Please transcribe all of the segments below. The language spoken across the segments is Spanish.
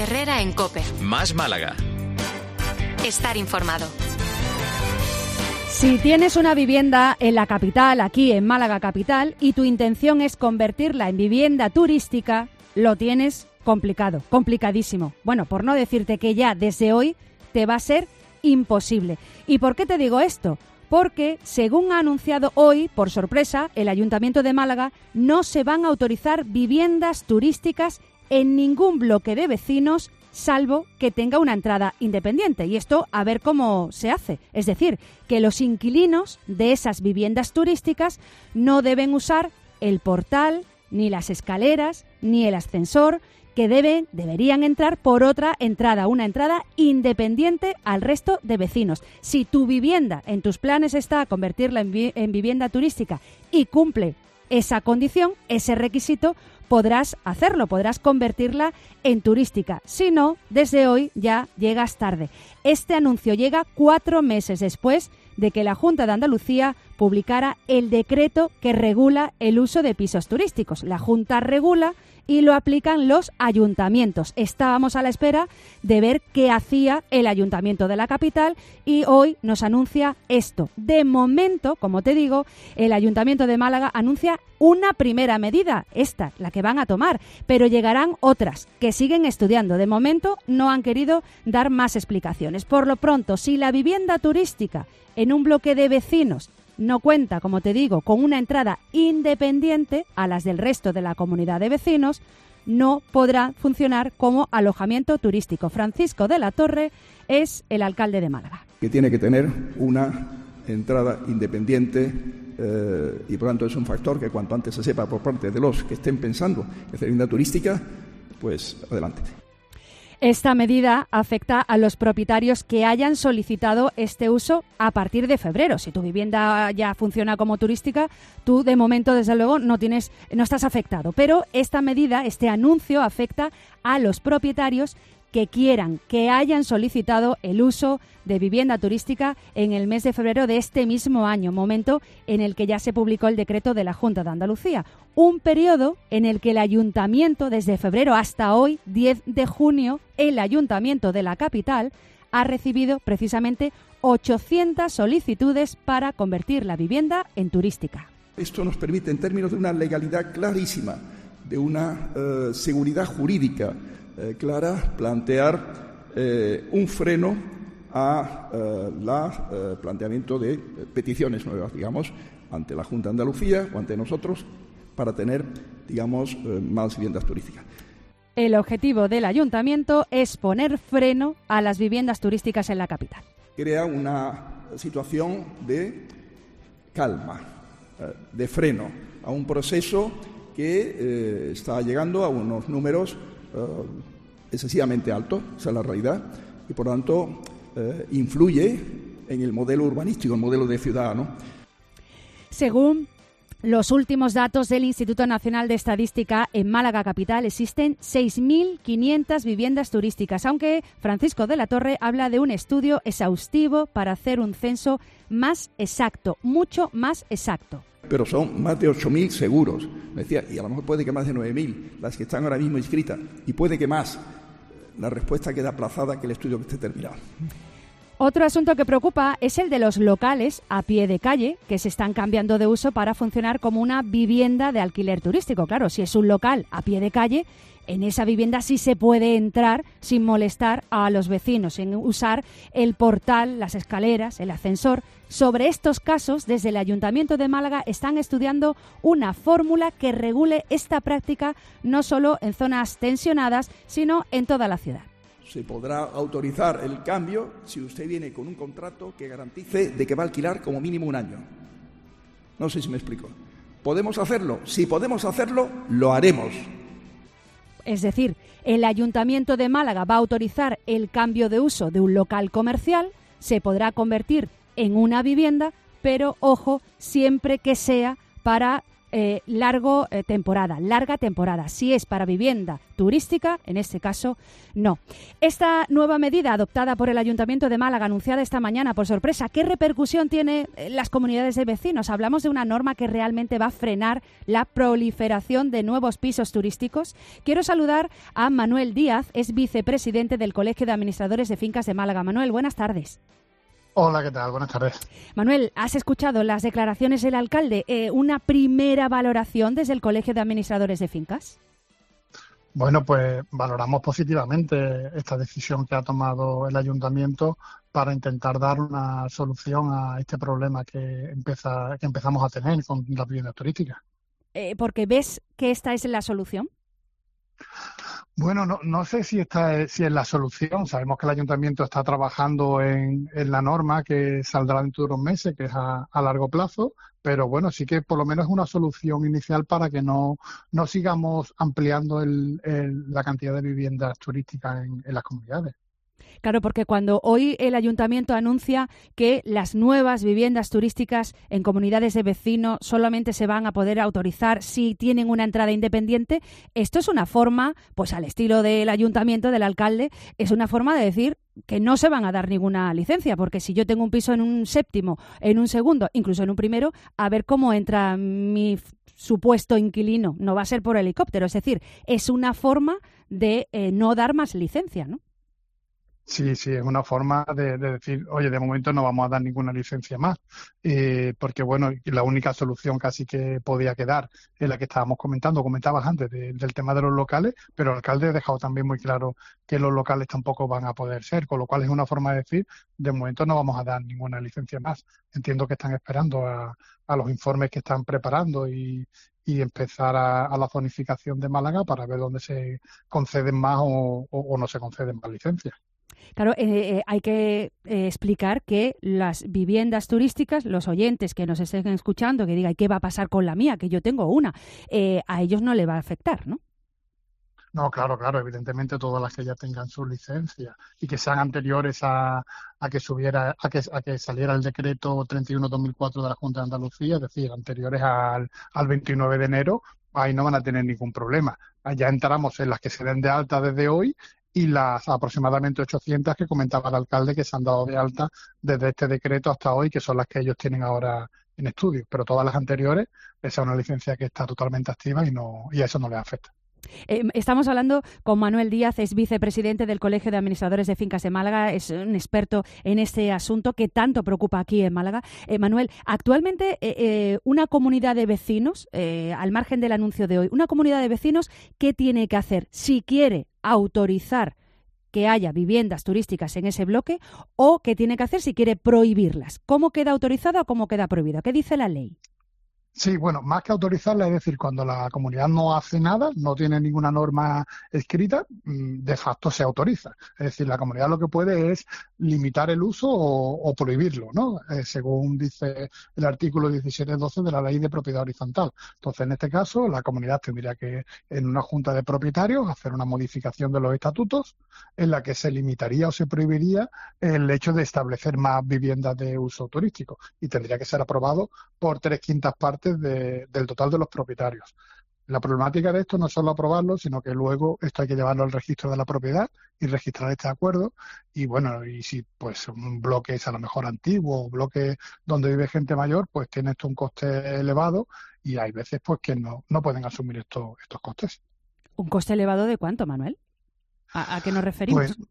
Herrera en COPE. Más Málaga. Estar informado. Si tienes una vivienda en la capital, aquí en Málaga capital, y tu intención es convertirla en vivienda turística, lo tienes complicado, complicadísimo. Bueno, por no decirte que ya desde hoy te va a ser imposible. ¿Y por qué te digo esto? Porque, según ha anunciado hoy, por sorpresa, el Ayuntamiento de Málaga, no se van a autorizar viviendas turísticas en ningún bloque de vecinos, salvo que tenga una entrada independiente. Y esto a ver cómo se hace. Es decir, que los inquilinos de esas viviendas turísticas no deben usar el portal, ni las escaleras, ni el ascensor, que deberían entrar por otra entrada, una entrada independiente al resto de vecinos. Si tu vivienda, en tus planes está convertirla en vivienda turística y cumple esa condición, ese requisito, podrás hacerlo, podrás convertirla en turística. Si no, desde hoy ya llegas tarde. Este anuncio llega 4 meses después de que la Junta de Andalucía publicara el decreto que regula el uso de pisos turísticos. La Junta regula y lo aplican los ayuntamientos. Estábamos a la espera de ver qué hacía el Ayuntamiento de la capital y hoy nos anuncia esto. De momento, como te digo, el Ayuntamiento de Málaga anuncia una primera medida, esta, la que van a tomar, pero llegarán otras que siguen estudiando. De momento no han querido dar más explicaciones. Por lo pronto, si la vivienda turística en un bloque de vecinos no cuenta, como te digo, con una entrada independiente a las del resto de la comunidad de vecinos, no podrá funcionar como alojamiento turístico. Francisco de la Torre es el alcalde de Málaga. Que tiene que tener una entrada independiente y por tanto es un factor que cuanto antes se sepa por parte de los que estén pensando en hacer vivienda turística, pues adelante. Esta medida afecta a los propietarios que hayan solicitado este uso a partir de febrero. Si tu vivienda ya funciona como turística, tú de momento, desde luego, no estás afectado. Pero esta medida, este anuncio, afecta a los propietarios que hayan solicitado el uso de vivienda turística en el mes de febrero de este mismo año, momento en el que ya se publicó el decreto de la Junta de Andalucía. Un periodo en el que el Ayuntamiento, desde febrero hasta hoy, 10 de junio, el Ayuntamiento de la capital ha recibido precisamente 800 solicitudes para convertir la vivienda en turística. Esto nos permite, en términos de una legalidad clarísima, de una seguridad jurídica clara, plantear un freno a planteamiento de peticiones nuevas, digamos, ante la Junta de Andalucía o ante nosotros para tener, digamos, más viviendas turísticas. El objetivo del Ayuntamiento es poner freno a las viviendas turísticas en la capital. Crea una situación de calma, de freno a un proceso que está llegando a unos números excesivamente altos, esa es la realidad, y por tanto influye en el modelo urbanístico, el modelo de ciudad, ¿no? Según los últimos datos del Instituto Nacional de Estadística, en Málaga capital existen 6.500 viviendas turísticas, aunque Francisco de la Torre habla de un estudio exhaustivo para hacer un censo más exacto, mucho más exacto. Pero son más de 8.000 seguros, me decía, y a lo mejor puede que más de 9.000 las que están ahora mismo inscritas, y puede que más. La respuesta queda aplazada que el estudio que esté terminado. Otro asunto que preocupa es el de los locales a pie de calle, que se están cambiando de uso para funcionar como una vivienda de alquiler turístico. Claro, si es un local a pie de calle, en esa vivienda sí se puede entrar sin molestar a los vecinos, sin usar el portal, las escaleras, el ascensor. Sobre estos casos, desde el Ayuntamiento de Málaga están estudiando una fórmula que regule esta práctica no solo en zonas tensionadas, sino en toda la ciudad. Se podrá autorizar el cambio si usted viene con un contrato que garantice de que va a alquilar como mínimo un año. No sé si me explico. ¿Podemos hacerlo? Si podemos hacerlo, lo haremos. Es decir, el Ayuntamiento de Málaga va a autorizar el cambio de uso de un local comercial, se podrá convertir en una vivienda, pero, ojo, siempre que sea para larga temporada. Si es para vivienda turística, en este caso, no. Esta nueva medida adoptada por el Ayuntamiento de Málaga, anunciada esta mañana por sorpresa, ¿qué repercusión tiene en las comunidades de vecinos? Hablamos de una norma que realmente va a frenar la proliferación de nuevos pisos turísticos. Quiero saludar a Manuel Díaz, es vicepresidente del Colegio de Administradores de Fincas de Málaga. Manuel, buenas tardes. Hola, ¿qué tal? Buenas tardes. Manuel, ¿has escuchado las declaraciones del alcalde? ¿Una primera valoración desde el Colegio de Administradores de Fincas? Bueno, pues valoramos positivamente esta decisión que ha tomado el ayuntamiento para intentar dar una solución a este problema que empezamos a tener con las viviendas turísticas. ¿Porque ves que esta es la solución? Bueno, no sé si es la solución. Sabemos que el ayuntamiento está trabajando en la norma que saldrá dentro de unos meses, que es a largo plazo, pero bueno, sí que por lo menos es una solución inicial para que no sigamos ampliando la cantidad de viviendas turísticas en las comunidades. Claro, porque cuando hoy el ayuntamiento anuncia que las nuevas viviendas turísticas en comunidades de vecinos solamente se van a poder autorizar si tienen una entrada independiente, esto es una forma, pues al estilo del ayuntamiento, del alcalde, es una forma de decir que no se van a dar ninguna licencia, porque si yo tengo un piso en un séptimo, en un segundo, incluso en un primero, a ver cómo entra mi supuesto inquilino, no va a ser por helicóptero, es decir, es una forma de no dar más licencia, ¿no? Sí, es una forma de decir, oye, de momento no vamos a dar ninguna licencia más, porque bueno, la única solución casi que podía quedar es la que comentabas antes del tema de los locales, pero el alcalde ha dejado también muy claro que los locales tampoco van a poder ser, con lo cual es una forma de decir, de momento no vamos a dar ninguna licencia más. Entiendo que están esperando a los informes que están preparando y empezar a la zonificación de Málaga para ver dónde se conceden más o no se conceden más licencias. Claro, hay que explicar que las viviendas turísticas, los oyentes que nos estén escuchando, que digan, ¿qué va a pasar con la mía? Que yo tengo una, a ellos no le va a afectar, ¿no? No, claro, evidentemente todas las que ya tengan su licencia y que sean anteriores a que saliera el decreto 31/2004 de la Junta de Andalucía, es decir, anteriores al 29 de enero, ahí no van a tener ningún problema. Ya entramos en las que se den de alta desde hoy y las aproximadamente 800 que comentaba el alcalde que se han dado de alta desde este decreto hasta hoy, que son las que ellos tienen ahora en estudio. Pero todas las anteriores, esa es una licencia que está totalmente activa y a eso no les afecta. Estamos hablando con Manuel Díaz, es vicepresidente del Colegio de Administradores de Fincas de Málaga, es un experto en este asunto que tanto preocupa aquí en Málaga. Manuel, actualmente una comunidad de vecinos, al margen del anuncio de hoy, una comunidad de vecinos, ¿qué tiene que hacer si quiere autorizar que haya viviendas turísticas en ese bloque o qué tiene que hacer si quiere prohibirlas? ¿Cómo queda autorizada o cómo queda prohibida? ¿Qué dice la ley? Sí, bueno, más que autorizarla, es decir, cuando la comunidad no hace nada, no tiene ninguna norma escrita, de facto se autoriza. Es decir, la comunidad lo que puede es limitar el uso o prohibirlo, ¿no? Según dice el artículo 17.12 de la Ley de Propiedad Horizontal. Entonces, en este caso, la comunidad tendría que, en una junta de propietarios, hacer una modificación de los estatutos en la que se limitaría o se prohibiría el hecho de establecer más viviendas de uso turístico y tendría que ser aprobado por 3/5 partes del total de los propietarios. La problemática de esto no es solo aprobarlo, sino que luego esto hay que llevarlo al registro de la propiedad y registrar este acuerdo. Y bueno, y si pues un bloque es a lo mejor antiguo o bloque donde vive gente mayor, pues tiene esto un coste elevado y hay veces pues que no pueden asumir estos costes. ¿Un coste elevado de cuánto, Manuel? ¿A qué nos referimos? Pues,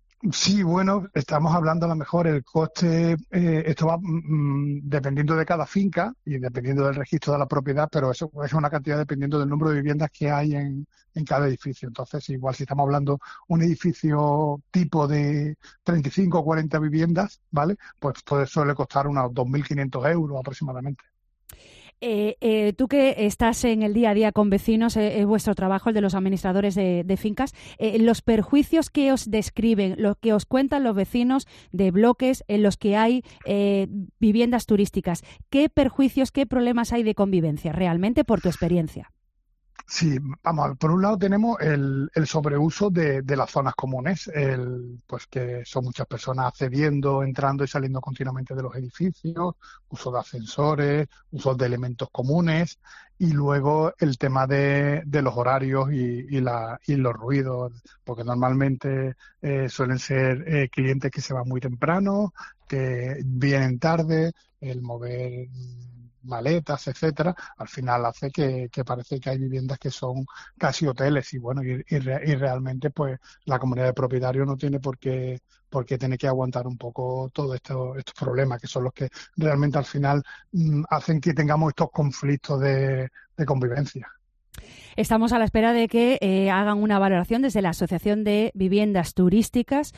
sí, bueno, estamos hablando a lo mejor el coste, esto va dependiendo de cada finca y dependiendo del registro de la propiedad, pero eso es una cantidad dependiendo del número de viviendas que hay en cada edificio. Entonces, igual si estamos hablando un edificio tipo de 35 o 40 viviendas, ¿vale? Pues suele costar unos 2.500 euros aproximadamente. Tú que estás en el día a día con vecinos, es vuestro trabajo, el de los administradores de fincas, los perjuicios que os describen, lo que os cuentan los vecinos de bloques en los que hay viviendas turísticas, ¿qué perjuicios, qué problemas hay de convivencia realmente por tu experiencia? Sí, vamos, por un lado tenemos el sobreuso de las zonas comunes, pues que son muchas personas accediendo, entrando y saliendo continuamente de los edificios, uso de ascensores, uso de elementos comunes, y luego el tema de los horarios y los ruidos, porque normalmente suelen ser clientes que se van muy temprano, que vienen tarde, el mover maletas, etcétera, al final hace que parece que hay viviendas que son casi hoteles y bueno, y realmente pues la comunidad de propietarios no tiene por qué tener que aguantar un poco todos estos problemas que son los que realmente al final hacen que tengamos estos conflictos de convivencia. Estamos a la espera de que hagan una valoración desde la Asociación de Viviendas Turísticas.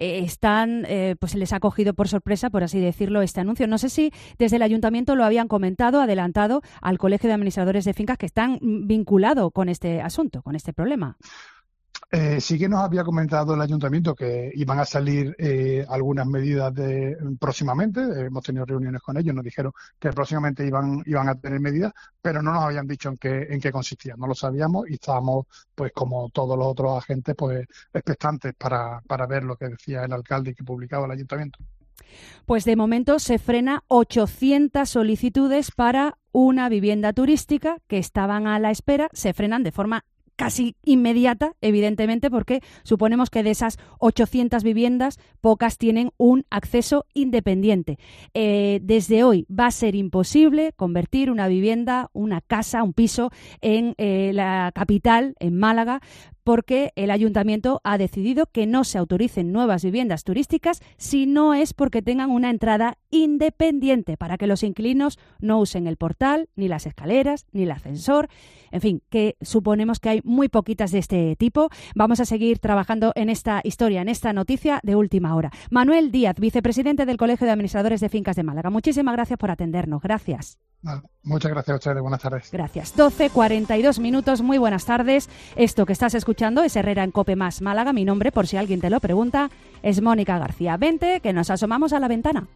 Pues se les ha cogido por sorpresa, por así decirlo, este anuncio. No sé si desde el Ayuntamiento lo habían comentado, adelantado al Colegio de Administradores de Fincas que están vinculados con este asunto, con este problema. Sí que nos había comentado el Ayuntamiento que iban a salir algunas medidas próximamente. Hemos tenido reuniones con ellos, nos dijeron que próximamente iban a tener medidas, pero no nos habían dicho en qué consistían. No lo sabíamos y estábamos, pues como todos los otros agentes, pues expectantes para ver lo que decía el alcalde y que publicaba el Ayuntamiento. Pues de momento se frena 800 solicitudes para una vivienda turística que estaban a la espera, se frenan de forma casi inmediata, evidentemente, porque suponemos que de esas 800 viviendas, pocas tienen un acceso independiente. Desde hoy va a ser imposible convertir una vivienda, una casa, un piso en la capital, en Málaga, porque el Ayuntamiento ha decidido que no se autoricen nuevas viviendas turísticas si no es porque tengan una entrada independiente, para que los inquilinos no usen el portal, ni las escaleras, ni el ascensor. En fin, que suponemos que hay muy poquitas de este tipo. Vamos a seguir trabajando en esta historia, en esta noticia de última hora. Manuel Díaz, vicepresidente del Colegio de Administradores de Fincas de Málaga. Muchísimas gracias por atendernos. Gracias. Muchas gracias a ustedes. Buenas tardes. Gracias. 12:42 minutos. Muy buenas tardes. Esto que estás escuchando es Herrera en COPE más Málaga. Mi nombre, por si alguien te lo pregunta, es Mónica García. Vente, que nos asomamos a la ventana.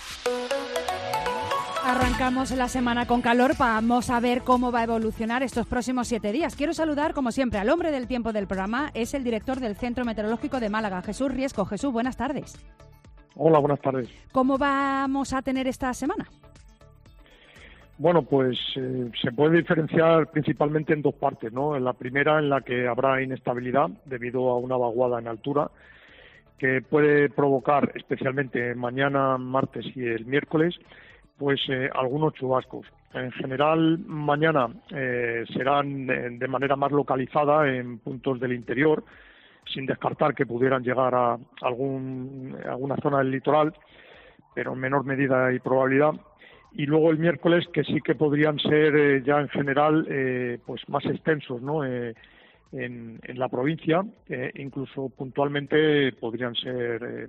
Arrancamos la semana con calor. Vamos a ver cómo va a evolucionar estos próximos 7 días. Quiero saludar, como siempre, al hombre del tiempo del programa. Es el director del Centro Meteorológico de Málaga, Jesús Riesco. Jesús, buenas tardes. Hola, buenas tardes. ¿Cómo vamos a tener esta semana? Bueno, pues se puede diferenciar principalmente en dos partes, ¿no? En la primera, en la que habrá inestabilidad debido a una vaguada en altura que puede provocar, especialmente mañana, martes y el miércoles, pues algunos chubascos. En general, mañana serán de manera más localizada en puntos del interior, sin descartar que pudieran llegar a alguna zona del litoral, pero en menor medida y probabilidad. Y luego el miércoles, que sí que podrían ser ya en general pues más extensos, ¿no? En la provincia, incluso puntualmente podrían ser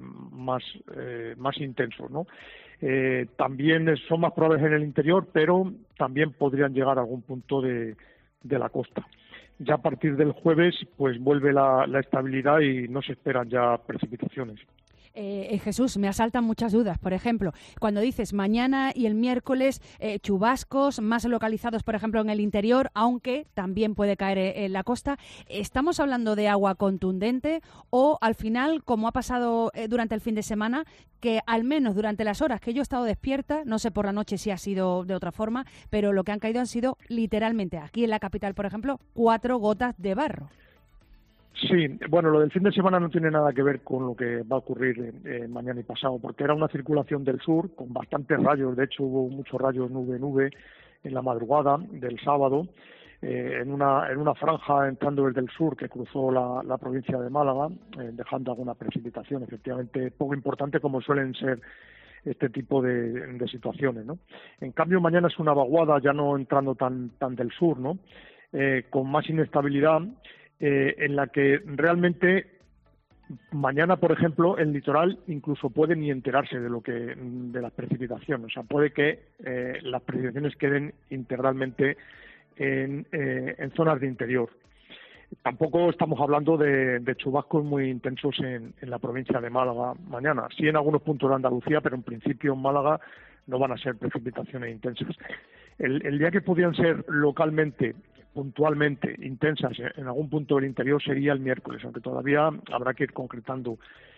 más intensos, ¿no? También son más probables en el interior, pero también podrían llegar a algún punto de la costa. Ya a partir del jueves pues vuelve la estabilidad y no se esperan ya precipitaciones. Jesús, me asaltan muchas dudas. Por ejemplo, cuando dices mañana y el miércoles chubascos más localizados, por ejemplo, en el interior, aunque también puede caer en la costa, ¿estamos hablando de agua contundente o al final, como ha pasado durante el fin de semana, que al menos durante las horas que yo he estado despierta, no sé por la noche si ha sido de otra forma, pero lo que han caído han sido literalmente, aquí en la capital, por ejemplo, 4 gotas de barro? Sí, bueno, lo del fin de semana no tiene nada que ver con lo que va a ocurrir mañana y pasado, porque era una circulación del sur con bastantes rayos. De hecho, hubo muchos rayos nube en la madrugada del sábado, en una franja entrando desde el sur que cruzó la provincia de Málaga, dejando alguna precipitación, efectivamente poco importante como suelen ser este tipo de situaciones, ¿no? En cambio, mañana es una vaguada, ya no entrando tan del sur, ¿no? Con más inestabilidad, en la que realmente mañana, por ejemplo, el litoral incluso puede ni enterarse de las precipitaciones. O sea, puede que las precipitaciones queden integralmente en zonas de interior. Tampoco estamos hablando de chubascos muy intensos en la provincia de Málaga mañana. Sí en algunos puntos de Andalucía, pero en principio en Málaga no van a ser precipitaciones intensas. El día que podían ser localmente puntualmente intensas en algún punto del interior sería el miércoles, aunque todavía habrá que ir concretando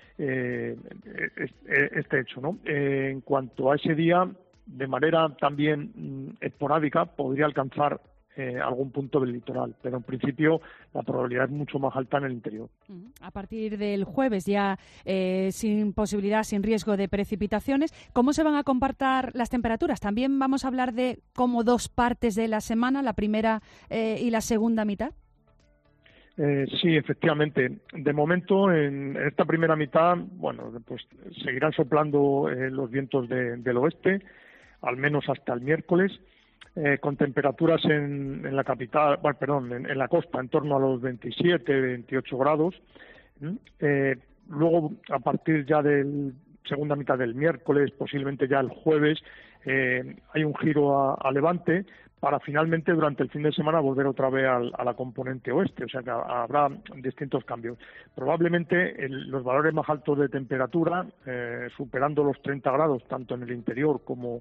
este hecho, ¿no? En cuanto a ese día, de manera también esporádica, podría alcanzar algún punto del litoral, pero en principio la probabilidad es mucho más alta en el interior. A partir del jueves ya sin posibilidad, sin riesgo de precipitaciones. ¿Cómo se van a comportar las temperaturas? También vamos a hablar de como dos partes de la semana, la primera y la segunda mitad. Sí, efectivamente. De momento, en esta primera mitad, bueno, pues seguirán soplando los vientos del oeste, al menos hasta el miércoles. Con temperaturas en la capital, bueno, perdón, en la costa en torno a los 27, 28 grados. Luego, a partir ya de segunda mitad del miércoles, posiblemente ya el jueves, hay un giro a levante para finalmente durante el fin de semana volver otra vez a la componente oeste, o sea que habrá distintos cambios. Probablemente los valores más altos de temperatura, superando los 30 grados, tanto en el interior como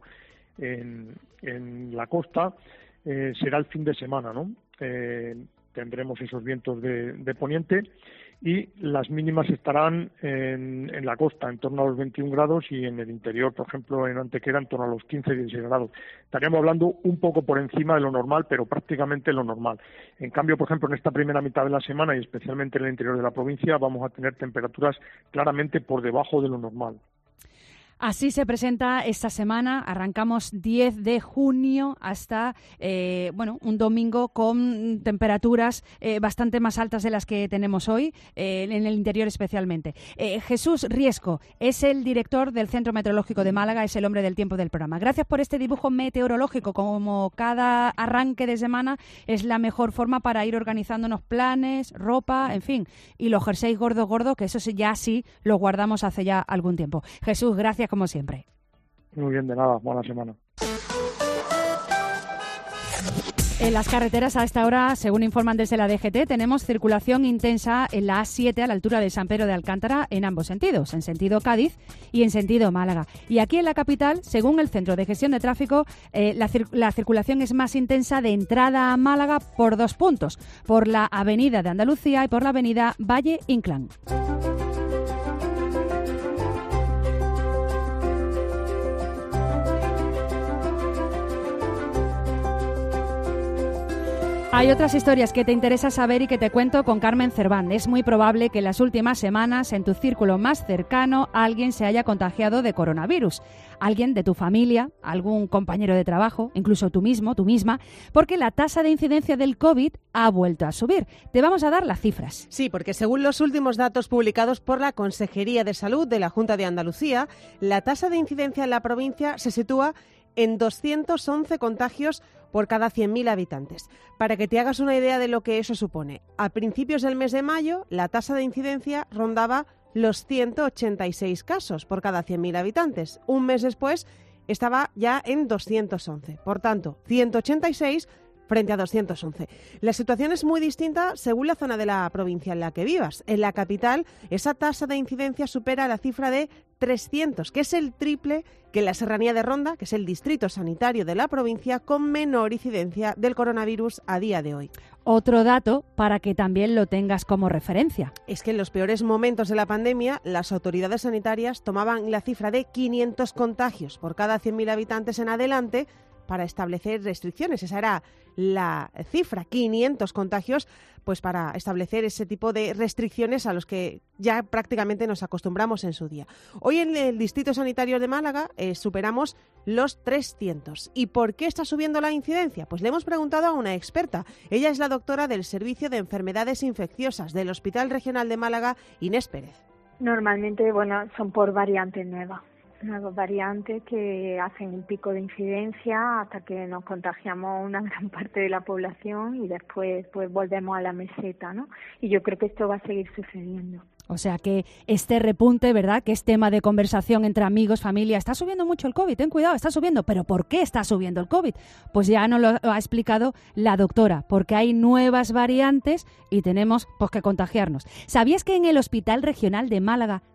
en la costa, será el fin de semana, ¿no? Tendremos esos vientos de poniente y las mínimas estarán en la costa en torno a los 21 grados y en el interior, por ejemplo, en Antequera en torno a los 15-16 grados. Estaríamos hablando un poco por encima de lo normal, pero prácticamente lo normal. En cambio, por ejemplo, en esta primera mitad de la semana y especialmente en el interior de la provincia vamos a tener temperaturas claramente por debajo de lo normal. Así se presenta esta semana. Arrancamos 10 de junio hasta un domingo con temperaturas bastante más altas de las que tenemos hoy, en el interior especialmente. Jesús Riesco es el director del Centro Meteorológico de Málaga, es el hombre del tiempo del programa. Gracias por este dibujo meteorológico. Como cada arranque de semana es la mejor forma para ir organizándonos planes, ropa, en fin, y los jerseys gordos, que eso ya sí los guardamos hace ya algún tiempo. Jesús, gracias como siempre. Muy bien, de nada, buena semana. En las carreteras a esta hora, según informan desde la DGT, tenemos circulación intensa en la A7 a la altura de San Pedro de Alcántara en ambos sentidos, en sentido Cádiz y en sentido Málaga. Y aquí en la capital, según el Centro de Gestión de Tráfico, la circulación es más intensa de entrada a Málaga por 2 puntos, por la Avenida de Andalucía y por la Avenida Valle Inclán. Hay otras historias que te interesa saber y que te cuento con Carmen Cerván. Es muy probable que en las últimas semanas en tu círculo más cercano alguien se haya contagiado de coronavirus. Alguien de tu familia, algún compañero de trabajo, incluso tú mismo, tú misma, porque la tasa de incidencia del COVID ha vuelto a subir. Te vamos a dar las cifras. Sí, porque según los últimos datos publicados por la Consejería de Salud de la Junta de Andalucía, la tasa de incidencia en la provincia se sitúa en 211 contagios por cada 100.000 habitantes. Para que te hagas una idea de lo que eso supone, a principios del mes de mayo la tasa de incidencia rondaba los 186 casos por cada 100.000 habitantes. Un mes después estaba ya en 211. Por tanto, 186 frente a 211. La situación es muy distinta según la zona de la provincia en la que vivas. En la capital, esa tasa de incidencia supera la cifra de 300, que es el triple que en la Serranía de Ronda, que es el distrito sanitario de la provincia con menor incidencia del coronavirus a día de hoy. Otro dato para que también lo tengas como referencia. Es que en los peores momentos de la pandemia, las autoridades sanitarias tomaban la cifra de 500 contagios por cada 100.000 habitantes en adelante para establecer restricciones. Esa era la cifra, 500 contagios, pues para establecer ese tipo de restricciones a los que ya prácticamente nos acostumbramos en su día. Hoy en el Distrito Sanitario de Málaga superamos los 300. ¿Y por qué está subiendo la incidencia? Pues le hemos preguntado a una experta. Ella es la doctora del Servicio de Enfermedades Infecciosas del Hospital Regional de Málaga, Inés Pérez. Normalmente, son por variantes nuevas. Nuevas variantes que hacen un pico de incidencia hasta que nos contagiamos una gran parte de la población y después pues volvemos a la meseta, ¿no? Y yo creo que esto va a seguir sucediendo. O sea que este repunte, ¿verdad?, que es tema de conversación entre amigos, familia, está subiendo mucho el COVID, ten cuidado, está subiendo. ¿Pero por qué está subiendo el COVID? Pues ya nos lo ha explicado la doctora, porque hay nuevas variantes y tenemos que contagiarnos. ¿Sabías que en el Hospital Regional de Málaga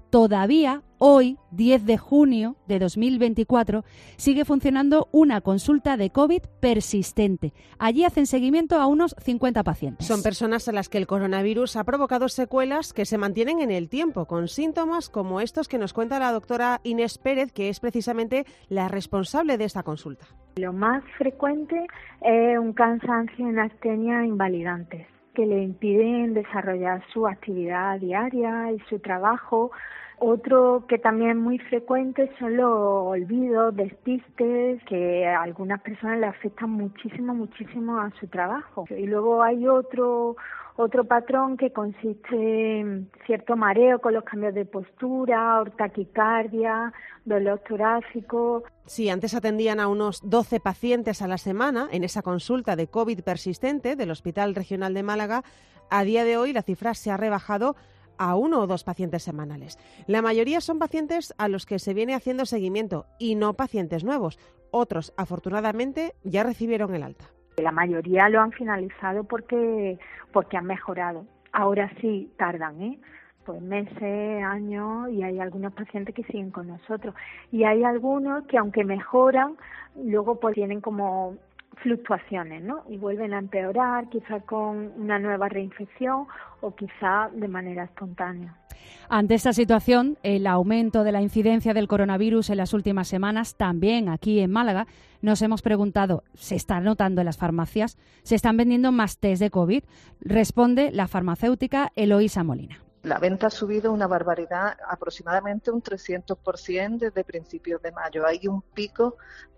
todavía hoy, 10 de junio de 2024, sigue funcionando una consulta de COVID persistente. Allí hacen seguimiento a unos 50 pacientes. Son personas a las que el coronavirus ha provocado secuelas que se mantienen en el tiempo, con síntomas como estos que nos cuenta la doctora Inés Pérez, que es precisamente la responsable de esta consulta. Lo más frecuente es un cansancio en astenia invalidantes, que le impiden desarrollar su actividad diaria y su trabajo. Otro que también es muy frecuente son los olvidos, despistes, que a algunas personas le afectan muchísimo a su trabajo. Y luego hay otro patrón que consiste en cierto mareo con los cambios de postura, taquicardia, dolor torácico. Sí, antes atendían a unos 12 pacientes a la semana en esa consulta de COVID persistente del Hospital Regional de Málaga. A día de hoy la cifra se ha rebajado a 1 o 2 pacientes semanales. La mayoría son pacientes a los que se viene haciendo seguimiento y no pacientes nuevos. Otros, afortunadamente, ya recibieron el alta. La mayoría lo han finalizado porque han mejorado. Ahora sí tardan, pues meses, años, y hay algunos pacientes que siguen con nosotros. Y hay algunos que aunque mejoran, luego pues tienen como fluctuaciones, ¿no? Y vuelven a empeorar, quizá con una nueva reinfección o quizá de manera espontánea. Ante esta situación, el aumento de la incidencia del coronavirus en las últimas semanas, también aquí en Málaga, nos hemos preguntado, ¿se está notando en las farmacias? ¿Se están vendiendo más test de COVID? Responde la farmacéutica Eloísa Molina. La venta ha subido una barbaridad, aproximadamente un 300% desde principios de mayo. Hay un pico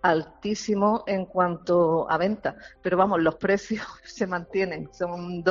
altísimo en cuanto a venta, pero vamos, los precios se mantienen. Son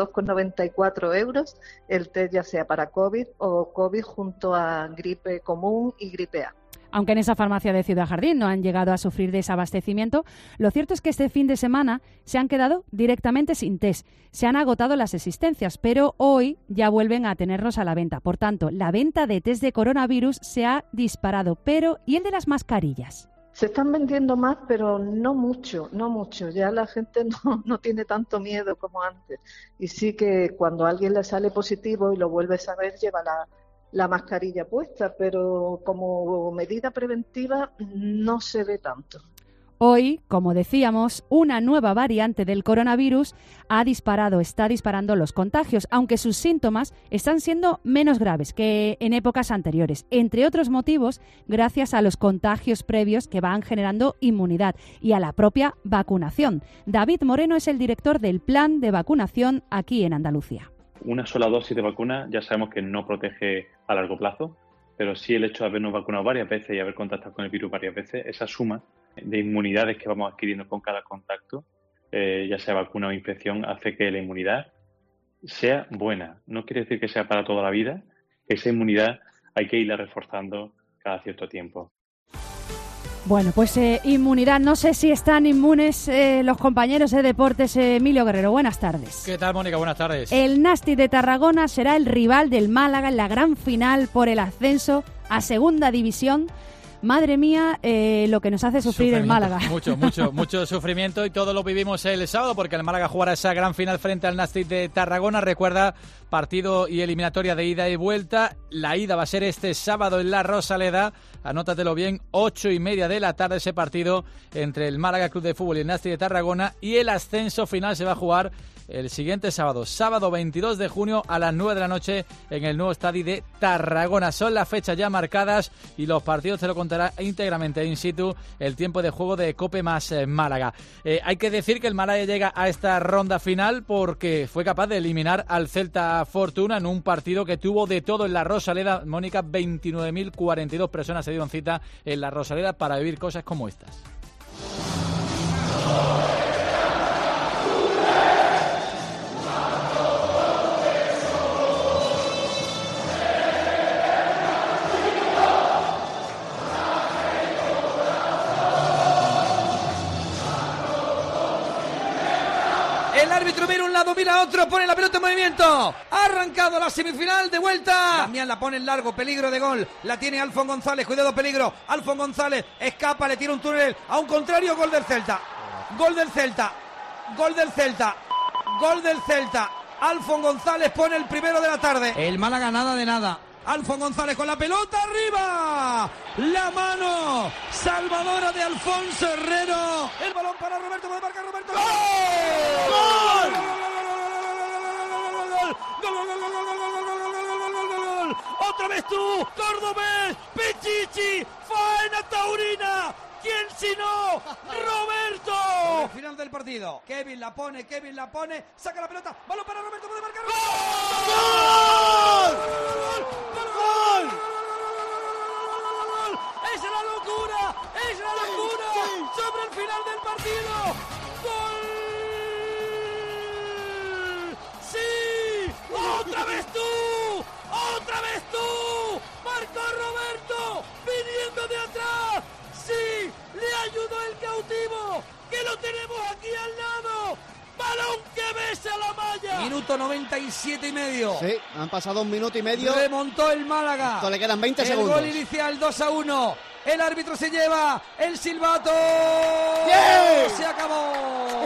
2,94 euros el test, ya sea para COVID o COVID junto a gripe común y gripe A. Aunque en esa farmacia de Ciudad Jardín no han llegado a sufrir desabastecimiento, lo cierto es que este fin de semana se han quedado directamente sin test. Se han agotado las existencias, pero hoy ya vuelven a tenerlos a la venta. Por tanto, la venta de test de coronavirus se ha disparado. Pero, ¿y el de las mascarillas? Se están vendiendo más, pero no mucho. Ya la gente no tiene tanto miedo como antes. Y sí que cuando a alguien le sale positivo y lo vuelves a ver, lleva la mascarilla puesta, pero como medida preventiva no se ve tanto. Hoy, como decíamos, una nueva variante del coronavirus está disparando los contagios, aunque sus síntomas están siendo menos graves que en épocas anteriores, entre otros motivos, gracias a los contagios previos que van generando inmunidad y a la propia vacunación. David Moreno es el director del plan de vacunación aquí en Andalucía. Una sola dosis de vacuna ya sabemos que no protege a largo plazo, pero sí el hecho de habernos vacunado varias veces y haber contactado con el virus varias veces, esa suma de inmunidades que vamos adquiriendo con cada contacto, ya sea vacuna o infección, hace que la inmunidad sea buena. No quiere decir que sea para toda la vida, que esa inmunidad hay que irla reforzando cada cierto tiempo. Bueno, pues inmunidad. No sé si están inmunes los compañeros de deportes. Emilio Guerrero, buenas tardes. ¿Qué tal, Mónica? Buenas tardes. El Nasti de Tarragona será el rival del Málaga en la gran final por el ascenso a Segunda División. Madre mía, lo que nos hace sufrir el Málaga. Mucho sufrimiento, y todo lo vivimos el sábado porque el Málaga jugará esa gran final frente al Nasti de Tarragona. Recuerda, partido y eliminatoria de ida y vuelta. La ida va a ser este sábado en la Rosaleda. Anótatelo bien, 8:30 de la tarde ese partido entre el Málaga Club de Fútbol y el Nasti de Tarragona. Y el ascenso final se va a jugar el siguiente sábado 22 de junio a las 9 de la noche en el nuevo estadio de Tarragona. Son las fechas ya marcadas y los partidos te lo contará íntegramente in situ el tiempo de juego de COPE más Málaga. Hay que decir que el Málaga llega a esta ronda final porque fue capaz de eliminar al Celta Fortuna en un partido que tuvo de todo en la Rosaleda. Mónica, 29.042 personas se dieron cita en la Rosaleda para vivir cosas como estas. El árbitro mira un lado, mira otro, pone la pelota en movimiento. Ha arrancado la semifinal de vuelta. Damián la pone en largo, peligro de gol. La tiene Alfon González, cuidado, peligro. Alfon González escapa, le tira un túnel a un contrario, gol del Celta. Gol del Celta. Gol del Celta. Gol del Celta. Alfon González pone el primero de la tarde. El Málaga nada de nada. Alfon González con la pelota arriba. La mano salvadora de Alfonso Herrero. El balón para Roberto. Puede marcar Roberto. ¡Gol! ¡Gol! Otra vez tú, Cordobés, Pichichi, faena taurina. ¿Quién si no? ¡Roberto! El final del partido. Kevin la pone, saca la pelota, balón para Roberto, puede marcar. ¡Gol! ¡Gol! ¡Gol! ¡Es la locura! Sobre el final del partido. ¡Gol! ¡Sí! ¡Otra vez tú! ¡Marcó Roberto! ¡Viniendo de atrás! ¡Sí! ¡Le ayudó el cautivo! ¡Que lo tenemos aquí al lado! ¡Balón que besa la malla! Minuto 97 y medio. Sí, han pasado 1 minuto y medio. Remontó el Málaga. Esto le quedan 20 segundos. El gol inicial 2-1. El árbitro se lleva el silbato. ¡Yeah! ¡Se acabó!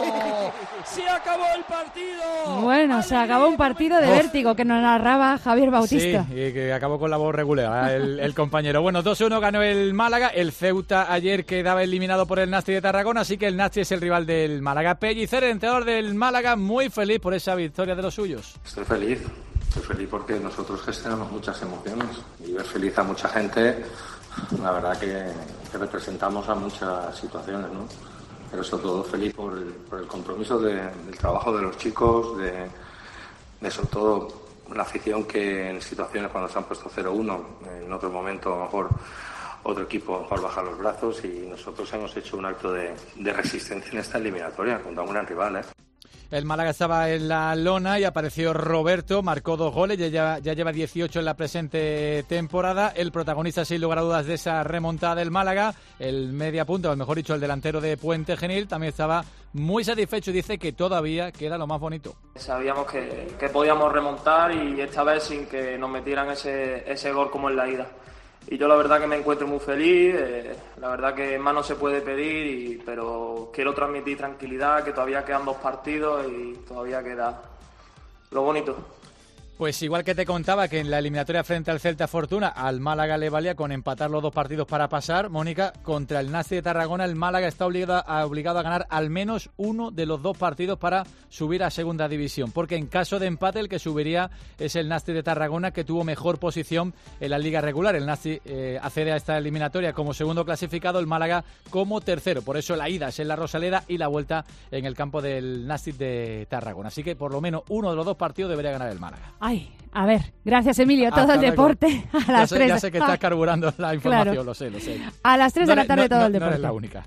¡Se acabó el partido! Bueno, se acabó un partido de vértigo que nos narraba Javier Bautista. Sí, y que acabó con la voz regular el compañero. Bueno, 2-1 ganó el Málaga. El Ceuta ayer quedaba eliminado por el Nasti de Tarragona, así que el Nasti es el rival del Málaga. Pellicer, el entrenador del Málaga, muy feliz por esa victoria de los suyos. Estoy feliz porque nosotros gestionamos muchas emociones y ver feliz a mucha gente. La verdad que representamos a muchas situaciones, ¿no? Pero sobre todo feliz por el compromiso del trabajo de los chicos, de sobre todo la afición que en situaciones cuando se han puesto 0-1, en otro momento a lo mejor otro equipo mejor baja los brazos y nosotros hemos hecho un acto de resistencia en esta eliminatoria contra un gran rival, ¿eh? El Málaga estaba en la lona y apareció Roberto, marcó 2 goles, ya lleva 18 en la presente temporada. El protagonista, sin lugar a dudas, de esa remontada del Málaga, el media punta, o mejor dicho, el delantero de Puente Genil, también estaba muy satisfecho y dice que todavía queda lo más bonito. Sabíamos que podíamos remontar y esta vez sin que nos metieran ese gol como en la ida. Y yo la verdad que me encuentro muy feliz, la verdad que más no se puede pedir, pero quiero transmitir tranquilidad, que todavía quedan 2 partidos y todavía queda lo bonito. Pues igual que te contaba que en la eliminatoria frente al Celta Fortuna al Málaga le valía con empatar los 2 partidos para pasar, Mónica, contra el Nasti de Tarragona el Málaga está obligado a ganar al menos uno de los 2 partidos para subir a segunda división, porque en caso de empate el que subiría es el Nasti de Tarragona, que tuvo mejor posición en la liga regular. El Nasti accede a esta eliminatoria como segundo clasificado, el Málaga como tercero, por eso la ida es en la Rosaleda y la vuelta en el campo del Nasti de Tarragona, así que por lo menos uno de los 2 partidos debería ganar el Málaga. Ay, a ver, gracias Emilio, todo el deporte a las 3. Ya sé que estás carburando la información, claro. Lo sé. A las 3 de la tarde todo el deporte. No eres la única.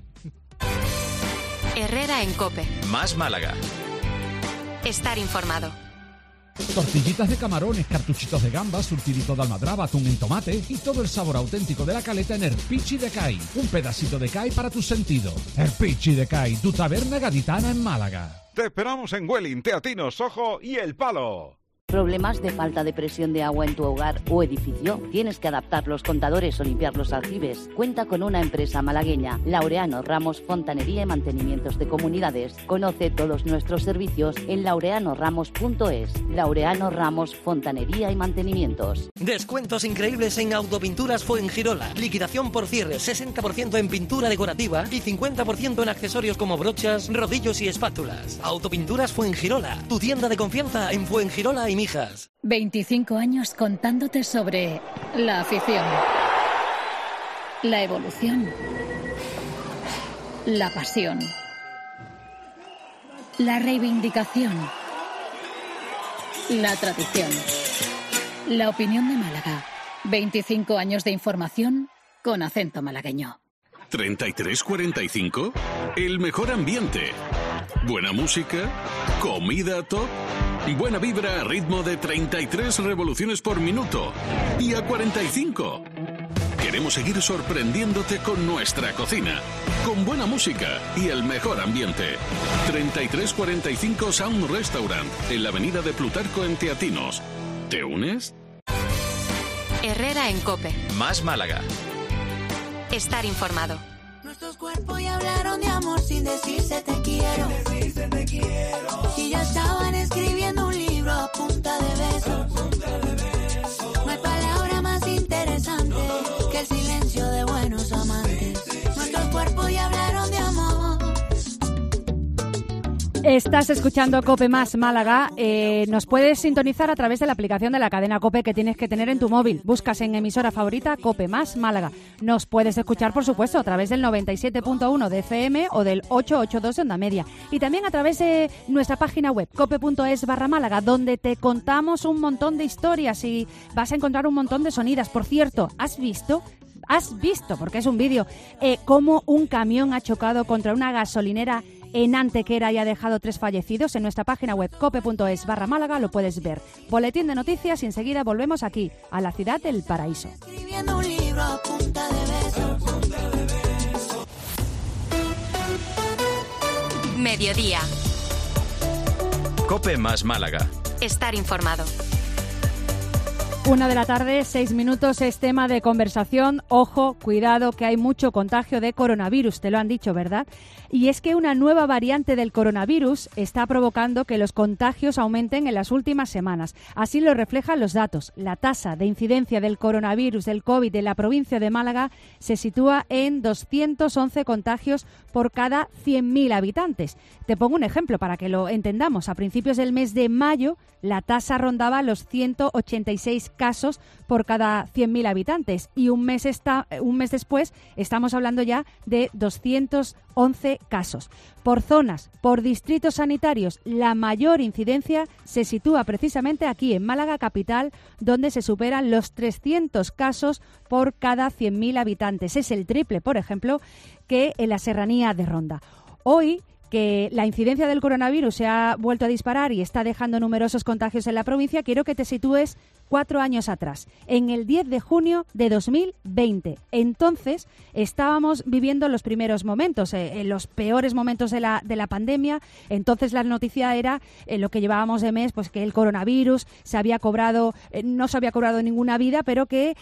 Herrera en COPE. Más Málaga. Estar informado. Tortillitas de camarones, cartuchitos de gambas, surtidito de almadraba, atún en tomate y todo el sabor auténtico de la caleta en Erpichi de Cai. Un pedacito de Cai para tus sentidos. Erpichi de Cai, tu taberna gaditana en Málaga. Te esperamos en Welling, Teatinos, Sojo y El Palo. ¿Problemas de falta de presión de agua en tu hogar o edificio? ¿Tienes que adaptar los contadores o limpiar los aljibes? Cuenta con una empresa malagueña, Laureano Ramos Fontanería y Mantenimientos de Comunidades. Conoce todos nuestros servicios en laureanoramos.es. Laureano Ramos Fontanería y Mantenimientos. Descuentos increíbles en Autopinturas Fuengirola. Liquidación por cierre, 60% en pintura decorativa y 50% en accesorios como brochas, rodillos y espátulas. Autopinturas Fuengirola, tu tienda de confianza en Fuengirola y Mijas. 25 años contándote sobre la afición, la evolución, la pasión, la reivindicación, la tradición, la opinión de Málaga. 25 años de información con acento malagueño. 33-45, el mejor ambiente, buena música, comida top, buena vibra a ritmo de 33 revoluciones por minuto y a 45. Queremos seguir sorprendiéndote con nuestra cocina, con buena música y el mejor ambiente. 33-45 Sound Restaurant, en la avenida de Plutarco en Teatinos. ¿Te unes? Herrera en COPE. Más Málaga. Estar informado. Nuestros cuerpos ya hablaron de amor sin decirse te quiero. Y ya estaban escribiendo un libro a punta de besos. No hay palabra más Estás escuchando COPE Más Málaga. Nos puedes sintonizar a través de la aplicación de la cadena COPE que tienes que tener en tu móvil. Buscas en emisora favorita COPE Más Málaga. Nos puedes escuchar, por supuesto, a través del 97.1 de FM o del 882 de onda media. Y también a través de nuestra página web, cope.es/Málaga, donde te contamos un montón de historias y vas a encontrar un montón de sonidas. Por cierto, ¿has visto, porque es un vídeo, cómo un camión ha chocado contra una gasolinera en Antequera y ha dejado 3 fallecidos? En nuestra página web cope.es/Málaga lo puedes ver. Boletín de noticias y enseguida volvemos aquí, a la ciudad del paraíso. Escribiendo un libro a punta de besos. Mediodía. COPE Más Málaga. Estar informado. 1 de la tarde, 6 minutos, es tema de conversación. Ojo, cuidado, que hay mucho contagio de coronavirus, te lo han dicho, ¿verdad? Y es que una nueva variante del coronavirus está provocando que los contagios aumenten en las últimas semanas. Así lo reflejan los datos. La tasa de incidencia del coronavirus, del COVID, en la provincia de Málaga se sitúa en 211 contagios por cada 100.000 habitantes. Te pongo un ejemplo para que lo entendamos. A principios del mes de mayo, la tasa rondaba los 186 casos por cada 100.000 habitantes y un mes después estamos hablando ya de 211 casos. Por zonas, por distritos sanitarios, la mayor incidencia se sitúa precisamente aquí en Málaga capital, donde se superan los 300 casos por cada 100.000 habitantes. Es el triple, por ejemplo, que en la serranía de Ronda. Hoy, que la incidencia del coronavirus se ha vuelto a disparar y está dejando numerosos contagios en la provincia, quiero que te sitúes 4 años atrás, en el 10 de junio de 2020. Entonces estábamos viviendo los primeros momentos, los peores momentos de la pandemia. Entonces la noticia era lo que llevábamos de mes, pues que el coronavirus se había cobrado, no se había cobrado ninguna vida, pero que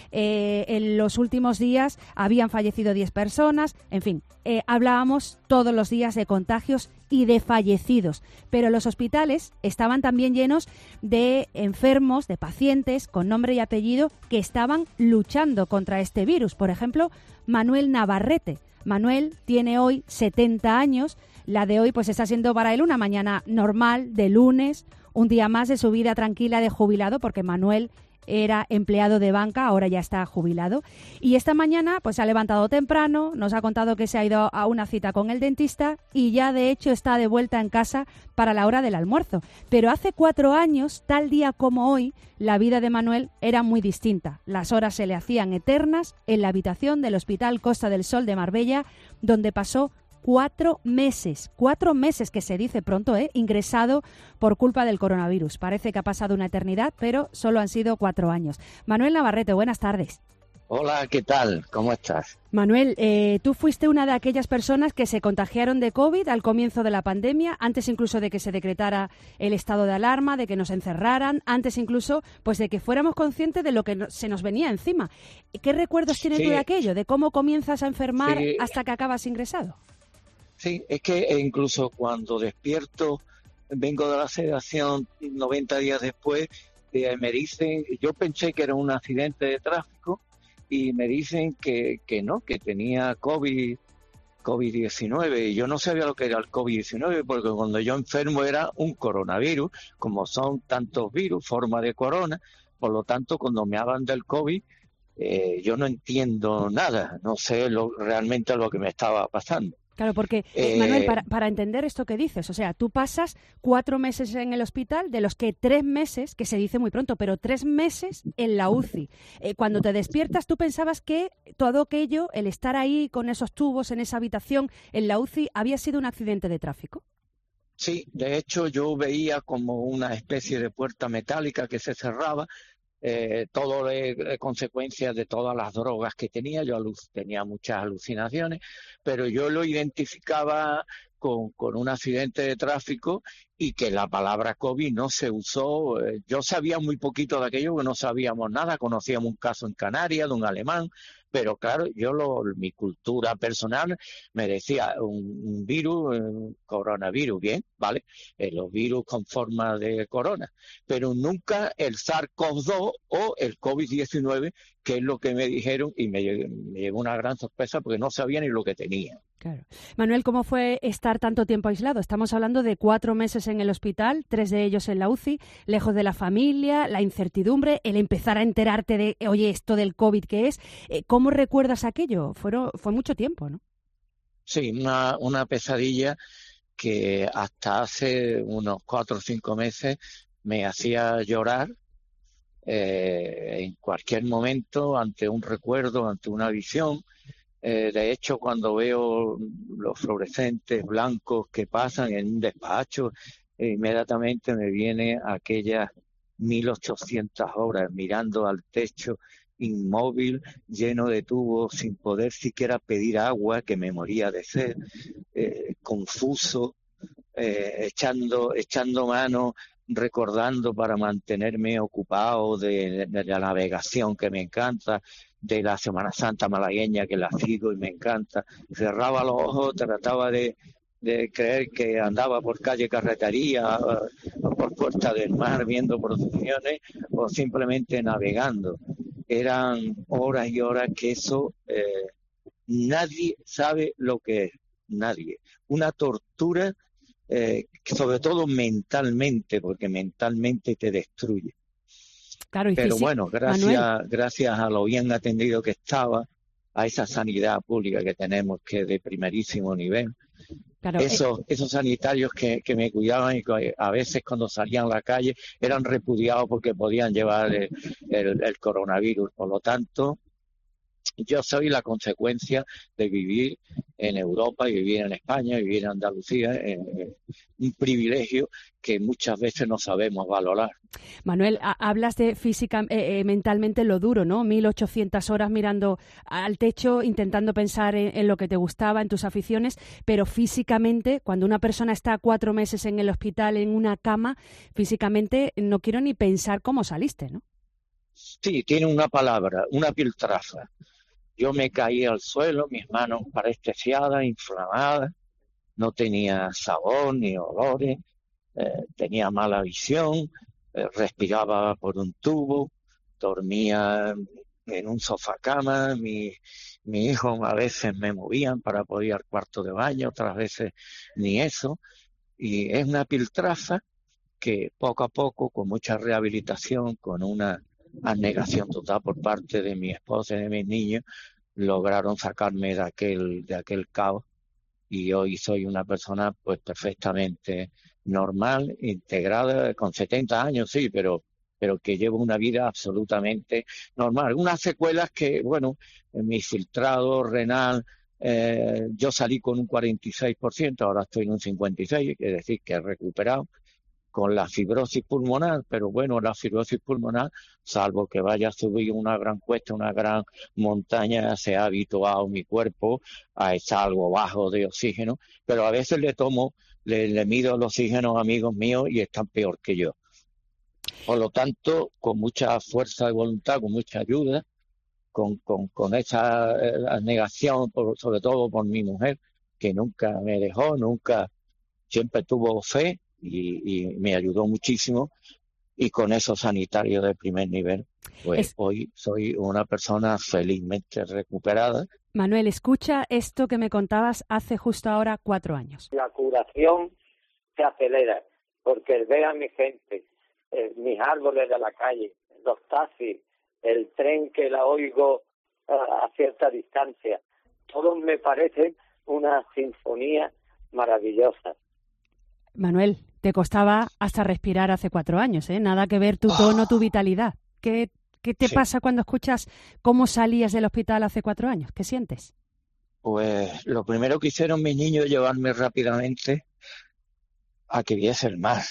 en los últimos días habían fallecido 10 personas. En fin, hablábamos todos los días de contagios y de fallecidos, pero los hospitales estaban también llenos de enfermos, de pacientes con nombre y apellido que estaban luchando contra este virus. Por ejemplo, Manuel Navarrete. Manuel tiene hoy 70 años, la de hoy pues está siendo para él una mañana normal de lunes, un día más de su vida tranquila de jubilado, porque Manuel era empleado de banca, ahora ya está jubilado. Y esta mañana pues se ha levantado temprano, nos ha contado que se ha ido a una cita con el dentista y ya de hecho está de vuelta en casa para la hora del almuerzo. Pero hace 4 años, tal día como hoy, la vida de Manuel era muy distinta. Las horas se le hacían eternas en la habitación del Hospital Costa del Sol de Marbella, donde pasó 4 meses que se dice pronto, ingresado por culpa del coronavirus. Parece que ha pasado una eternidad, pero solo han sido 4 años. Manuel Navarrete, buenas tardes. Hola, ¿qué tal? ¿Cómo estás? Manuel, tú fuiste una de aquellas personas que se contagiaron de COVID al comienzo de la pandemia, antes incluso de que se decretara el estado de alarma, de que nos encerraran, antes incluso pues de que fuéramos conscientes de lo que se nos venía encima. ¿Qué recuerdos tienes tú de aquello? ¿De cómo comienzas a enfermar hasta que acabas ingresado? Sí, es que incluso cuando despierto, vengo de la sedación 90 días después, me dicen, yo pensé que era un accidente de tráfico y me dicen que no, que tenía COVID-19. Y yo no sabía lo que era el COVID-19 porque cuando yo enfermo era un coronavirus, como son tantos virus, forma de corona. Por lo tanto, cuando me hablan del COVID, yo no entiendo nada, no sé realmente lo que me estaba pasando. Claro, porque, Manuel, para entender esto que dices, o sea, tú pasas 4 meses en el hospital, de los que 3 meses, que se dice muy pronto, pero 3 meses en la UCI. Cuando te despiertas, ¿tú pensabas que todo aquello, el estar ahí con esos tubos en esa habitación en la UCI, había sido un accidente de tráfico? Sí, de hecho yo veía como una especie de puerta metálica que se cerraba, todo de consecuencia de todas las drogas que tenía. Yo tenía muchas alucinaciones, pero yo lo identificaba con un accidente de tráfico y que la palabra COVID no se usó. Yo sabía muy poquito de aquello, que no sabíamos nada, conocíamos un caso en Canarias de un alemán, pero claro, mi cultura personal me decía un virus, coronavirus, bien, ¿vale? Los virus con forma de corona, pero nunca el SARS-CoV-2 o el COVID-19, que es lo que me dijeron, y me llevó una gran sorpresa porque no sabía ni lo que tenía. Claro. Manuel, ¿cómo fue estar tanto tiempo aislado? Estamos hablando de 4 meses en el hospital, 3 de ellos en la UCI, lejos de la familia, la incertidumbre, el empezar a enterarte de, oye, esto del COVID, ¿qué es? ¿Cómo recuerdas aquello? Fue mucho tiempo, ¿no? Sí, una pesadilla que hasta hace unos 4 o 5 meses me hacía llorar en cualquier momento, ante un recuerdo, ante una visión. De hecho, cuando veo los fluorescentes blancos que pasan en un despacho, inmediatamente me viene aquellas 1800 horas mirando al techo, inmóvil, lleno de tubos, sin poder siquiera pedir agua, que me moría de sed, confuso, echando mano, recordando para mantenerme ocupado de la navegación, que me encanta, de la Semana Santa malagueña, que la sigo y me encanta. Cerraba los ojos, trataba de creer que andaba por calle Carretería o por Puerta del Mar viendo procesiones o simplemente navegando. Eran horas y horas que eso nadie sabe lo que es, nadie. Una tortura, sobre todo mentalmente, porque mentalmente te destruye. Claro, pero bueno, gracias a lo bien atendido que estaba, a esa sanidad pública que tenemos, que es de primerísimo nivel, claro, esos sanitarios que me cuidaban y que a veces cuando salían a la calle eran repudiados porque podían llevar el coronavirus. Por lo tanto, yo soy la consecuencia de vivir en Europa y vivir en España, vivir en Andalucía, un privilegio que muchas veces no sabemos valorar. Manuel, hablas de mentalmente lo duro, ¿no? 1800 horas mirando al techo, intentando pensar en lo que te gustaba, en tus aficiones, pero físicamente, cuando una persona está 4 meses en el hospital, en una cama, físicamente no quiero ni pensar cómo saliste, ¿no? Sí, tiene una palabra, una piltrafa. Yo me caí al suelo, mis manos parestesiadas, inflamadas, no tenía sabor ni olores, tenía mala visión, respiraba por un tubo, dormía en un sofá cama, mi hijo a veces me movían para poder ir al cuarto de baño, otras veces ni eso, y es una piltrafa que poco a poco, con mucha rehabilitación, con una abnegación total por parte de mi esposa y de mis niños, lograron sacarme de aquel caos, y hoy soy una persona pues perfectamente normal, integrada, con 70 años, sí, pero que llevo una vida absolutamente normal. Unas secuelas que, bueno, en mi filtrado renal, yo salí con un 46%, ahora estoy en un 56%, es decir, que he recuperado, con la fibrosis pulmonar, pero bueno, la fibrosis pulmonar, salvo que vaya a subir una gran cuesta, una gran montaña, se ha habituado mi cuerpo a estar algo bajo de oxígeno, pero a veces le mido el oxígeno a amigos míos y están peor que yo. Por lo tanto, con mucha fuerza de voluntad, con mucha ayuda, con esa negación, sobre todo por mi mujer, que nunca me dejó, siempre tuvo fe, y me ayudó muchísimo, y con esos sanitarios de primer nivel, pues hoy soy una persona felizmente recuperada. Manuel, escucha esto que me contabas hace justo ahora 4 años. La curación se acelera, porque el ver a mi gente, mis árboles de la calle, los taxis, el tren que la oigo a cierta distancia, todos me parecen una sinfonía maravillosa. Manuel, te costaba hasta respirar hace 4 años, ¿eh? Nada que ver tu tono, tu vitalidad. ¿Qué te pasa cuando escuchas cómo salías del hospital hace 4 años? ¿Qué sientes? Pues lo primero que hicieron mis niños es llevarme rápidamente a que viese el mar.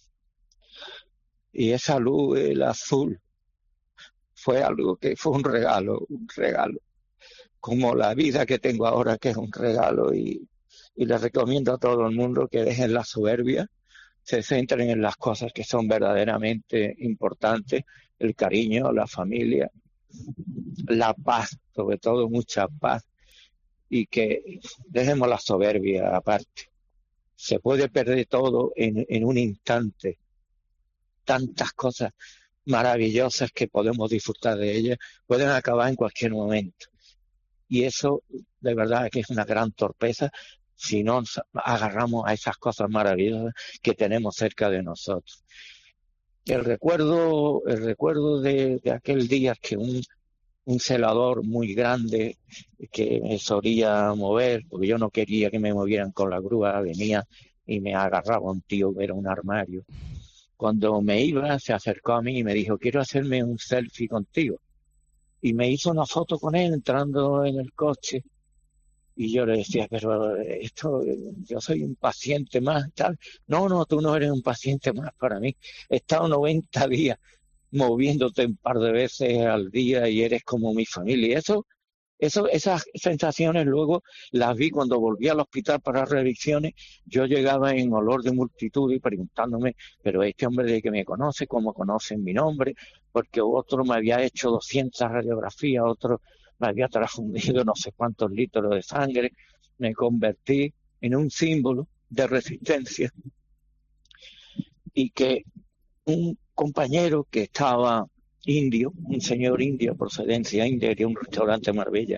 Y esa luz, el azul, fue algo que fue un regalo. Como la vida que tengo ahora, que es un regalo, y les recomiendo a todo el mundo que dejen la soberbia, se centren en las cosas que son verdaderamente importantes, el cariño, la familia, la paz, sobre todo mucha paz, y que dejemos la soberbia aparte. Se puede perder todo en un instante. Tantas cosas maravillosas que podemos disfrutar de ellas pueden acabar en cualquier momento. Y eso, de verdad, que es una gran torpeza si no nos agarramos a esas cosas maravillosas que tenemos cerca de nosotros. El recuerdo de aquel día que un celador muy grande que me solía mover, porque yo no quería que me movieran con la grúa, venía y me agarraba un tío que era un armario. Cuando me iba, se acercó a mí y me dijo, quiero hacerme un selfie contigo. Y me hizo una foto con él entrando en el coche. Y yo le decía, pero yo soy un paciente más, tal. No, tú no eres un paciente más para mí. He estado 90 días moviéndote un par de veces al día y eres como mi familia. Esas sensaciones luego las vi cuando volví al hospital para revisiones. Yo llegaba en olor de multitud y preguntándome, pero este hombre de que me conoce, ¿cómo conocen mi nombre? Porque otro me había hecho 200 radiografías, otro me había transfundido no sé cuántos litros de sangre. Me convertí en un símbolo de resistencia. Y que un compañero que estaba indio, un señor indio, procedencia india, de un restaurante en Marbella,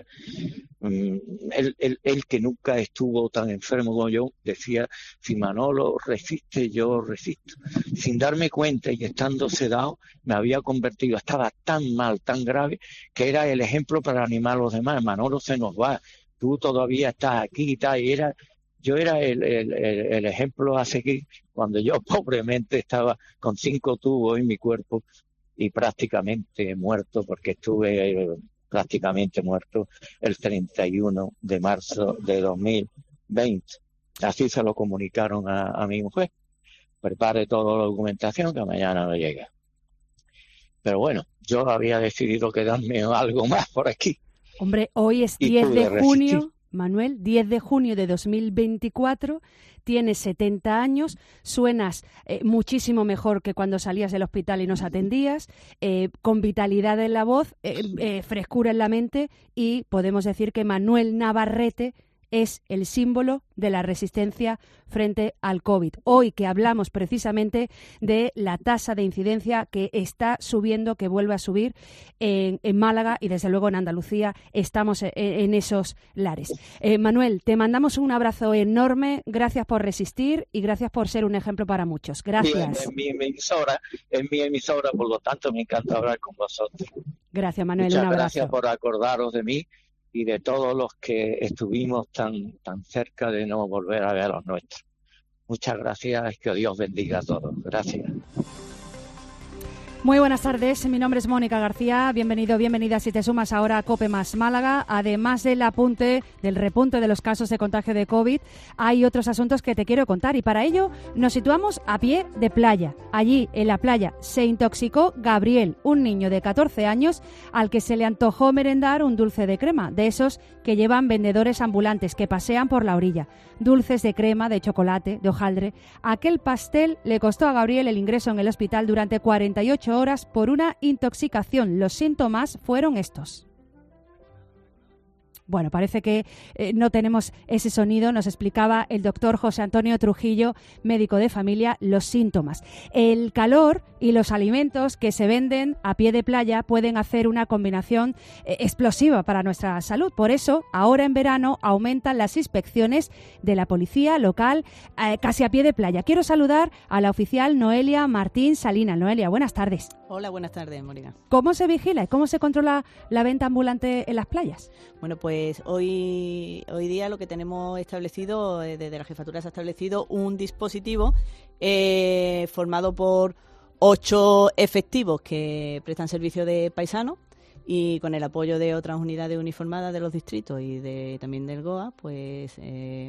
él que nunca estuvo tan enfermo como yo, decía, si Manolo resiste, yo resisto. Sin darme cuenta y estando sedado, me había convertido, estaba tan mal, tan grave, que era el ejemplo para animar a los demás. Manolo se nos va, tú todavía estás aquí y tal, yo era el ejemplo a seguir cuando yo pobremente estaba con 5 tubos en mi cuerpo y prácticamente muerto, porque estuve prácticamente muerto el 31 de marzo de 2020. Así se lo comunicaron a mi mujer. Prepare toda la documentación que mañana me llega. Pero bueno, yo había decidido quedarme algo más por aquí. Hombre, hoy es 10 de junio, Manuel, 10 de junio de 2024, tienes 70 años, suenas muchísimo mejor que cuando salías del hospital y nos atendías, con vitalidad en la voz, frescura en la mente, y podemos decir que Manuel Navarrete es el símbolo de la resistencia frente al COVID. Hoy que hablamos precisamente de la tasa de incidencia que está subiendo, que vuelve a subir en Málaga y desde luego en Andalucía estamos en esos lares. Manuel, te mandamos un abrazo enorme, gracias por resistir y gracias por ser un ejemplo para muchos. Gracias. Es mi emisora, por lo tanto me encanta hablar con vosotros. Gracias, Manuel, Muchas un abrazo. Gracias por acordaros de mí y de todos los que estuvimos tan cerca de no volver a ver a los nuestros. Muchas gracias, que Dios bendiga a todos. Gracias. Muy buenas tardes, mi nombre es Mónica García, bienvenido, bienvenida si te sumas ahora a COPE más Málaga. Además del repunte de los casos de contagio de COVID, hay otros asuntos que te quiero contar y para ello nos situamos a pie de playa. Allí, en la playa, se intoxicó Gabriel, un niño de 14 años al que se le antojó merendar un dulce de crema, de esos que llevan vendedores ambulantes que pasean por la orilla. Dulces de crema, de chocolate, de hojaldre. Aquel pastel le costó a Gabriel el ingreso en el hospital durante 48 horas por una intoxicación. Los síntomas fueron estos. Bueno, parece que no tenemos ese sonido. Nos explicaba el doctor José Antonio Trujillo, médico de familia, los síntomas. El calor y los alimentos que se venden a pie de playa pueden hacer una combinación explosiva para nuestra salud. Por eso, ahora en verano aumentan las inspecciones de la policía local casi a pie de playa. Quiero saludar a la oficial Noelia Martín Salinas. Noelia, buenas tardes. Hola, buenas tardes, Mónica. ¿Cómo se vigila y cómo se controla la venta ambulante en las playas? Bueno, pues hoy día lo que tenemos establecido, desde la jefatura se ha establecido un dispositivo formado por 8 efectivos que prestan servicio de paisanos y con el apoyo de otras unidades uniformadas de los distritos y también del GOA, pues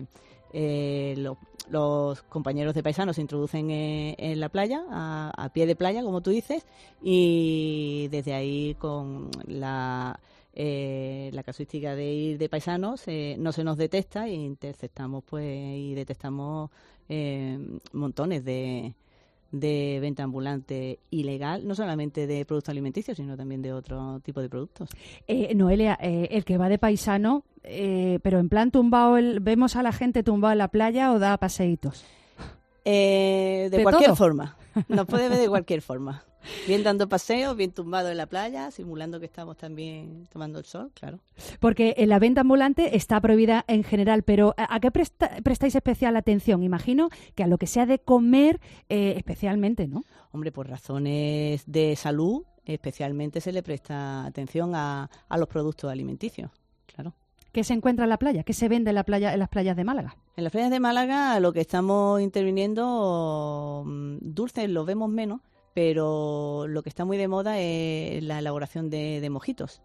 los compañeros de paisanos se introducen en la playa, a pie de playa, como tú dices, y desde ahí con la casuística de ir de paisanos no se nos detecta e interceptamos pues y detectamos montones de venta ambulante ilegal, no solamente de productos alimenticios, sino también de otro tipo de productos. Noelia, el que va de paisano, pero en plan tumbado, ¿vemos a la gente tumbada en la playa o da paseitos? De cualquier forma. Nos puede ver de cualquier forma. Bien dando paseos, bien tumbado en la playa, simulando que estamos también tomando el sol, claro. Porque la venta ambulante está prohibida en general, pero ¿a qué prestáis especial atención? Imagino que a lo que sea de comer especialmente, ¿no? Hombre, por razones de salud, especialmente se le presta atención a los productos alimenticios, claro. ¿Qué se encuentra en la playa? ¿Qué se vende en las playas de Málaga? En las playas de Málaga lo que estamos interviniendo, dulces lo vemos menos, pero lo que está muy de moda es la elaboración de mojitos.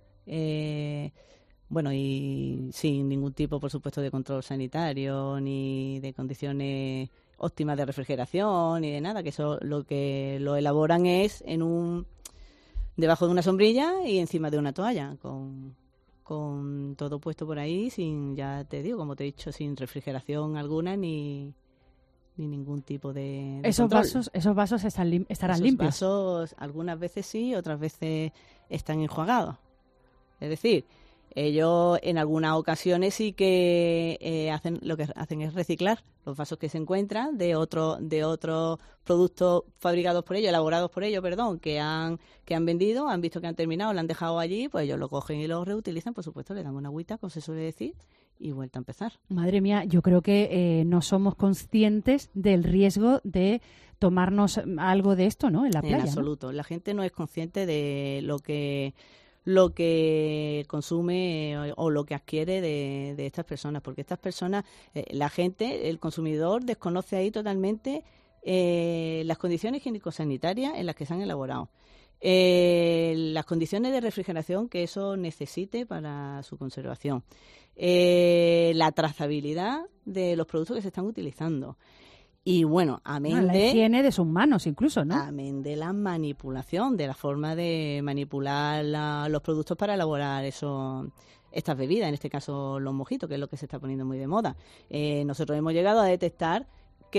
Bueno, y sin ningún tipo, por supuesto, de control sanitario, ni de condiciones óptimas de refrigeración, ni de nada, que eso lo que lo elaboran es debajo de una sombrilla y encima de una toalla, con todo puesto por ahí, sin, ya te digo, como te he dicho, sin refrigeración alguna, ni ningún tipo de esos control. Esos vasos estarán limpios. Esos vasos algunas veces sí, otras veces están enjuagados. Es decir, ellos en algunas ocasiones sí que lo que hacen es reciclar los vasos que se encuentran de otros productos fabricados por ellos, elaborados por ellos, que han vendido, han visto que han terminado, lo han dejado allí, pues ellos lo cogen y lo reutilizan, por supuesto, le dan una agüita, como se suele decir, y vuelta a empezar. Madre mía, yo creo que no somos conscientes del riesgo de tomarnos algo de esto, ¿no? En la playa. En absoluto. ¿No? La gente no es consciente de lo que consume o lo que adquiere de estas personas, porque estas personas, la gente, el consumidor desconoce ahí totalmente las condiciones higiénico-sanitarias en las que se han elaborado. Las condiciones de refrigeración que eso necesite para su conservación, la trazabilidad de los productos que se están utilizando y bueno, amén la higiene de sus manos incluso, ¿no? Amén de la manipulación, de la forma de manipular los productos para elaborar estas bebidas, en este caso los mojitos, que es lo que se está poniendo muy de moda. Nosotros hemos llegado a detectar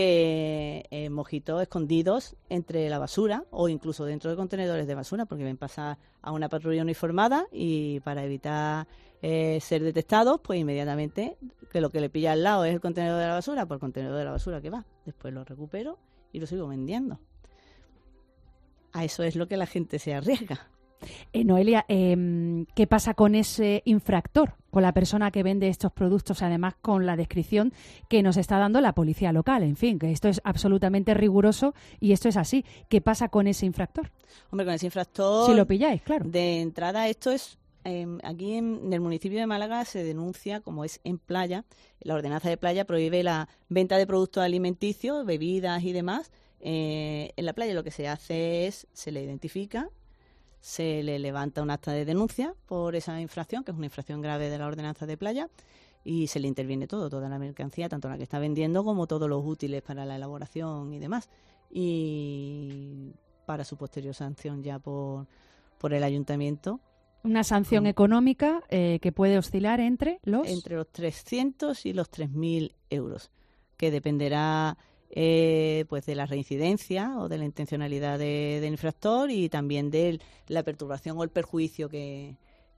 que mojitos escondidos entre la basura o incluso dentro de contenedores de basura, porque ven pasar a una patrulla uniformada y para evitar ser detectados, pues inmediatamente que lo que le pilla al lado es el contenedor de la basura, por el contenedor de la basura que va. Después lo recupero y lo sigo vendiendo. A eso es lo que la gente se arriesga. Noelia, ¿qué pasa con ese infractor, con la persona que vende estos productos, además con la descripción que nos está dando la policía local? En fin, que esto es absolutamente riguroso y esto es así. ¿Qué pasa con ese infractor? Hombre, con ese infractor... Si lo pilláis, claro. De entrada, esto es... aquí en el municipio de Málaga se denuncia, como es en playa, la ordenanza de playa prohíbe la venta de productos alimenticios, bebidas y demás. En la playa lo que se hace es, se le identifica, se le levanta un acta de denuncia por esa infracción, que es una infracción grave de la ordenanza de playa, y se le interviene toda la mercancía, tanto la que está vendiendo como todos los útiles para la elaboración y demás. Y para su posterior sanción ya por el ayuntamiento. Una sanción económica que puede oscilar entre los 300 y los 3.000 euros, que dependerá pues de la reincidencia o de la intencionalidad del infractor y también de la perturbación o el perjuicio que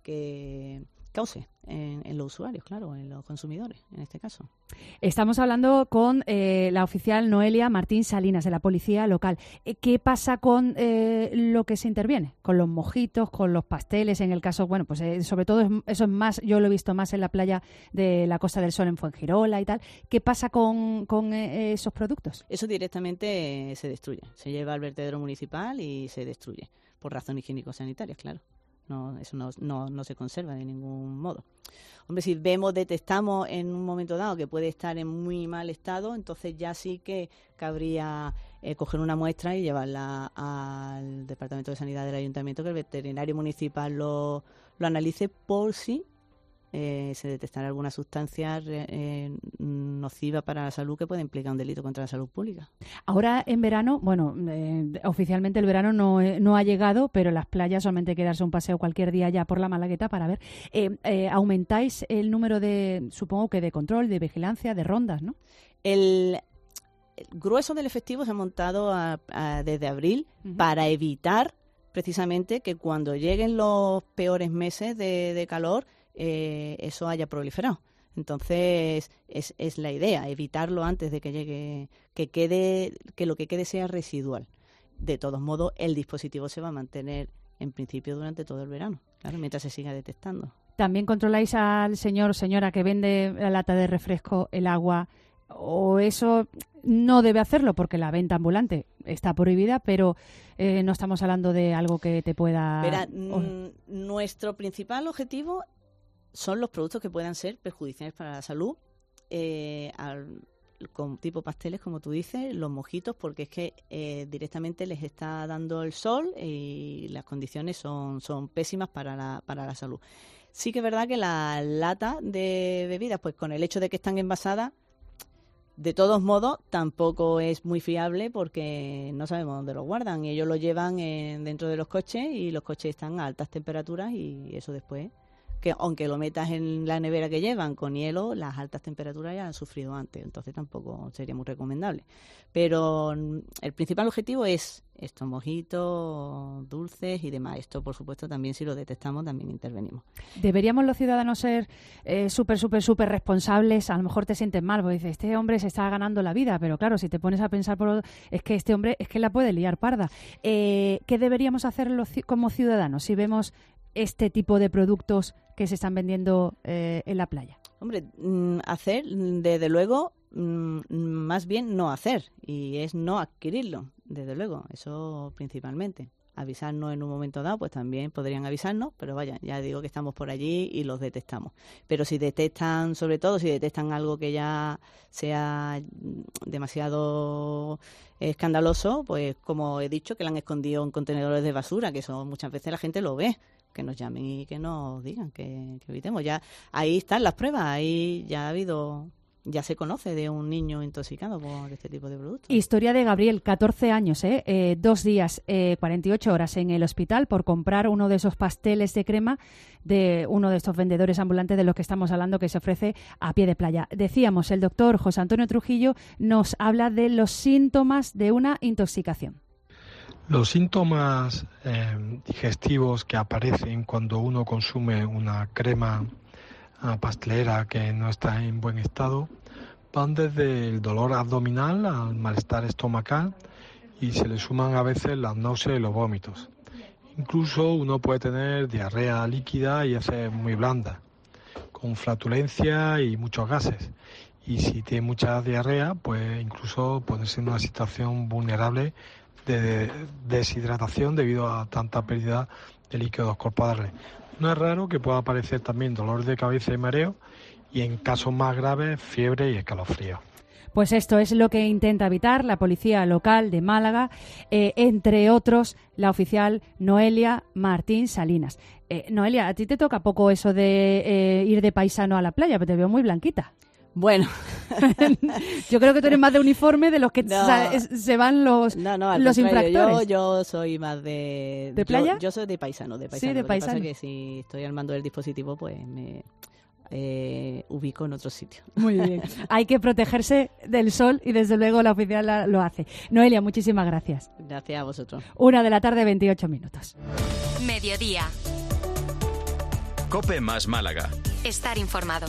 cause en los usuarios, claro, en los consumidores, en este caso. Estamos hablando con la oficial Noelia Martín Salinas, de la Policía Local. ¿Qué pasa con lo que se interviene? Con los mojitos, con los pasteles, en el caso, bueno, pues sobre todo eso es más, yo lo he visto más en la playa de la Costa del Sol en Fuengirola y tal. ¿Qué pasa con esos productos? Eso directamente se destruye, se lleva al vertedero municipal y se destruye, por razones higiénico-sanitarias, claro. No, eso no se conserva de ningún modo. Hombre, si detectamos en un momento dado que puede estar en muy mal estado, entonces ya sí que cabría coger una muestra y llevarla al Departamento de Sanidad del Ayuntamiento, que el veterinario municipal lo analice por si se detectara alguna sustancia nociva para la salud que puede implicar un delito contra la salud pública. Ahora en verano, bueno, oficialmente el verano no ha llegado, pero las playas solamente hay que darse un paseo cualquier día ya por la Malagueta para ver. ¿Aumentáis el número supongo que de control, de vigilancia, de rondas, no? grueso del efectivo se ha montado desde abril para evitar precisamente que cuando lleguen los peores meses de calor eso haya proliferado. Entonces es la idea, evitarlo antes de que llegue, que lo que quede sea residual. De todos modos, el dispositivo se va a mantener en principio durante todo el verano, claro, mientras se siga detectando. ¿También controláis al señor o señora que vende la lata de refresco, el agua, o eso no debe hacerlo porque la venta ambulante está prohibida, pero no estamos hablando de algo que te pueda... Verá, nuestro principal objetivo son los productos que puedan ser perjudiciales para la salud, con tipo pasteles, como tú dices, los mojitos, porque es que directamente les está dando el sol y las condiciones son pésimas para la salud. Sí que es verdad que la lata de bebidas, pues con el hecho de que están envasadas, de todos modos, tampoco es muy fiable porque no sabemos dónde lo guardan. Ellos lo llevan dentro de los coches y los coches están a altas temperaturas y eso después, que aunque lo metas en la nevera que llevan con hielo, las altas temperaturas ya han sufrido antes, entonces tampoco sería muy recomendable. Pero el principal objetivo es estos mojitos, dulces y demás. Esto, por supuesto, también si lo detectamos, también intervenimos. ¿Deberíamos los ciudadanos ser súper responsables? A lo mejor te sientes mal, porque dices, este hombre se está ganando la vida, pero claro, si te pones a pensar, es que este hombre es que la puede liar parda. ¿Qué deberíamos hacer como ciudadanos si vemos este tipo de productos que se están vendiendo en la playa? Hombre, hacer, desde luego, más bien no hacer, y es no adquirirlo, desde luego, eso principalmente. Avisarnos en un momento dado, pues también podrían avisarnos, pero vaya, ya digo que estamos por allí y los detectamos. Pero si detectan, sobre todo, si detectan algo que ya sea demasiado escandaloso, pues como he dicho, que la han escondido en contenedores de basura, que eso muchas veces la gente lo ve, que nos llamen y que nos digan, que evitemos. Ya ahí están las pruebas, ahí ya se conoce de un niño intoxicado por este tipo de productos. Historia de Gabriel, 14 años, 2 días, 48 horas en el hospital por comprar uno de esos pasteles de crema de uno de estos vendedores ambulantes de los que estamos hablando, que se ofrece a pie de playa. Decíamos, el doctor José Antonio Trujillo nos habla de los síntomas de una intoxicación. Los síntomas digestivos que aparecen cuando uno consume una crema pastelera que no está en buen estado van desde el dolor abdominal al malestar estomacal y se le suman a veces las náuseas y los vómitos. Incluso uno puede tener diarrea líquida y heces muy blanda, con flatulencia y muchos gases. Y si tiene mucha diarrea, pues incluso ponerse en una situación vulnerable de deshidratación debido a tanta pérdida de líquidos corporales. No es raro que pueda aparecer también dolor de cabeza y mareo y en casos más graves fiebre y escalofríos. Pues esto es lo que intenta evitar la policía local de Málaga, entre otros la oficial Noelia Martín Salinas. Noelia, a ti te toca poco eso de ir de paisano a la playa, pero te veo muy blanquita. Bueno, yo creo que tú eres más de uniforme de los que se van los infractores. Yo soy más de playa. Yo soy de paisano. Sí, de paisano. Lo que pasa es que si estoy al mando del dispositivo, pues me ubico en otro sitio. Muy bien. Hay que protegerse del sol y desde luego la oficial lo hace. Noelia, muchísimas gracias. Gracias a vosotros. 1:00 28 minutos. Mediodía. COPE más Málaga. Estar informado.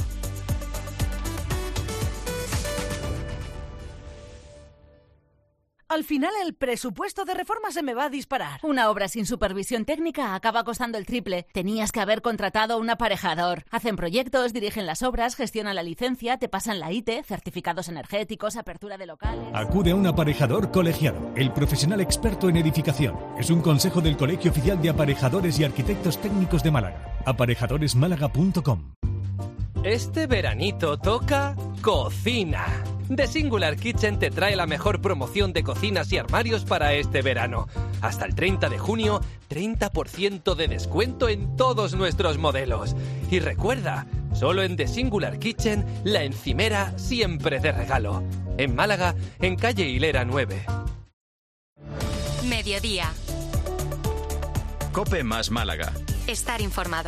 Al final el presupuesto de reforma se me va a disparar. Una obra sin supervisión técnica acaba costando el triple. Tenías que haber contratado un aparejador. Hacen proyectos, dirigen las obras, gestionan la licencia, te pasan la IT, certificados energéticos, apertura de locales... Acude a un aparejador colegiado, el profesional experto en edificación. Es un consejo del Colegio Oficial de Aparejadores y Arquitectos Técnicos de Málaga. Aparejadoresmálaga.com. Este veranito toca cocina. The Singular Kitchen te trae la mejor promoción de cocinas y armarios para este verano. Hasta el 30 de junio, 30% de descuento en todos nuestros modelos. Y recuerda, solo en The Singular Kitchen, la encimera siempre de regalo. En Málaga, en calle Hilera 9. Mediodía. COPE más Málaga. Estar informado.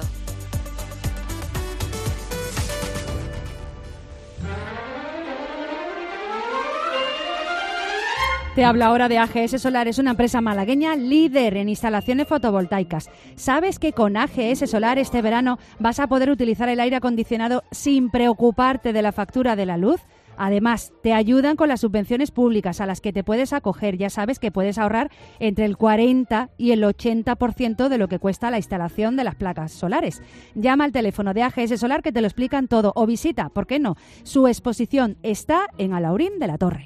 Te hablo ahora de AGS Solar, es una empresa malagueña líder en instalaciones fotovoltaicas. ¿Sabes que con AGS Solar este verano vas a poder utilizar el aire acondicionado sin preocuparte de la factura de la luz? Además, te ayudan con las subvenciones públicas a las que te puedes acoger. Ya sabes que puedes ahorrar entre el 40 y el 80% de lo que cuesta la instalación de las placas solares. Llama al teléfono de AGS Solar que te lo explican todo o visita, ¿por qué no? Su exposición está en Alhaurín de la Torre.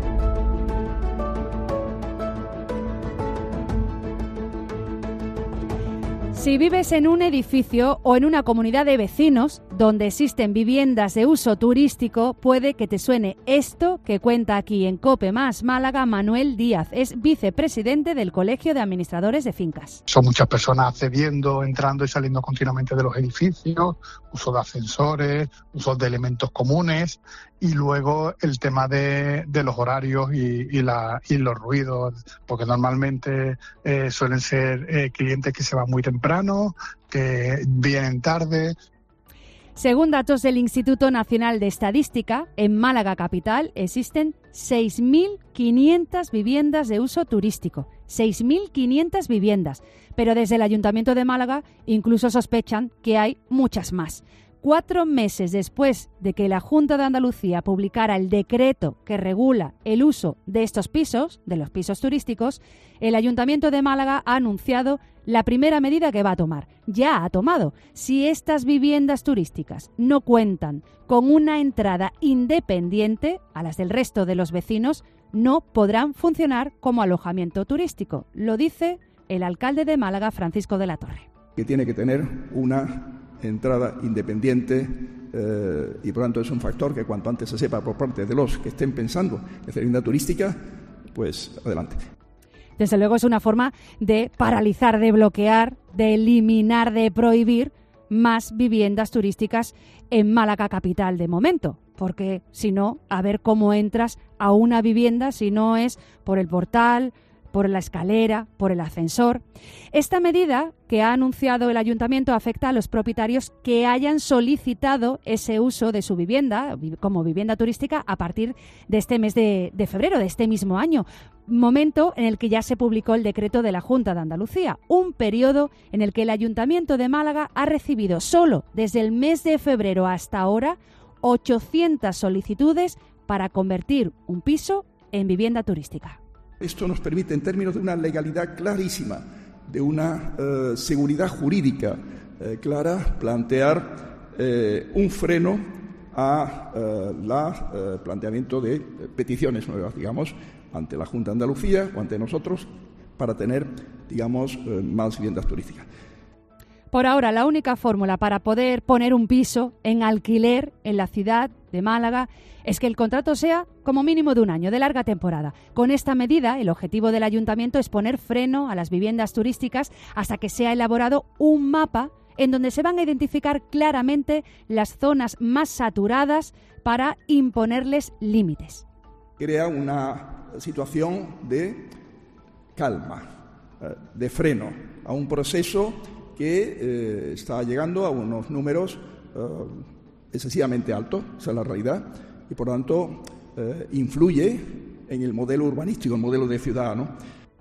Si vives en un edificio o en una comunidad de vecinos donde existen viviendas de uso turístico, puede que te suene esto que cuenta aquí en COPE Más Málaga Manuel Díaz. Es vicepresidente del Colegio de Administradores de Fincas. Son muchas personas accediendo, entrando y saliendo continuamente de los edificios, uso de ascensores, uso de elementos comunes y luego el tema de los horarios y los ruidos, porque normalmente suelen ser clientes que se van muy temprano, que vienen tarde. Según datos del Instituto Nacional de Estadística, en Málaga capital existen 6.500 viviendas de uso turístico. 6.500 viviendas. Pero desde el Ayuntamiento de Málaga incluso sospechan que hay muchas más. 4 meses después de que la Junta de Andalucía publicara el decreto que regula el uso de estos pisos, de los pisos turísticos, el Ayuntamiento de Málaga ha anunciado la primera medida que va a tomar. Ya ha tomado. Si estas viviendas turísticas no cuentan con una entrada independiente a las del resto de los vecinos, no podrán funcionar como alojamiento turístico. Lo dice el alcalde de Málaga, Francisco de la Torre. Que tiene que tener una entrada independiente y por lo tanto es un factor que cuanto antes se sepa por parte de los que estén pensando en hacer vivienda turística, pues adelante. Desde luego es una forma de paralizar, de bloquear, de eliminar, de prohibir más viviendas turísticas en Málaga capital de momento, porque si no, a ver cómo entras a una vivienda si no es por el portal, por la escalera, por el ascensor. Esta medida que ha anunciado el Ayuntamiento afecta a los propietarios que hayan solicitado ese uso de su vivienda como vivienda turística a partir de este mes de febrero, de este mismo año, momento en el que ya se publicó el decreto de la Junta de Andalucía, un periodo en el que el Ayuntamiento de Málaga ha recibido solo desde el mes de febrero hasta ahora 800 solicitudes para convertir un piso en vivienda turística. Esto nos permite, en términos de una legalidad clarísima, de una seguridad jurídica clara, plantear un freno a planteamiento de peticiones nuevas, digamos, ante la Junta de Andalucía o ante nosotros, para tener, digamos, más viviendas turísticas. Por ahora, la única fórmula para poder poner un piso en alquiler en la ciudad de Málaga es que el contrato sea como mínimo de un año, de larga temporada. Con esta medida, el objetivo del Ayuntamiento es poner freno a las viviendas turísticas hasta que sea elaborado un mapa en donde se van a identificar claramente las zonas más saturadas para imponerles límites. Crea una situación de calma, de freno a un proceso que está llegando a unos números excesivamente altos, esa es la realidad, y por lo tanto influye en el modelo urbanístico, el modelo de ciudad, ¿no?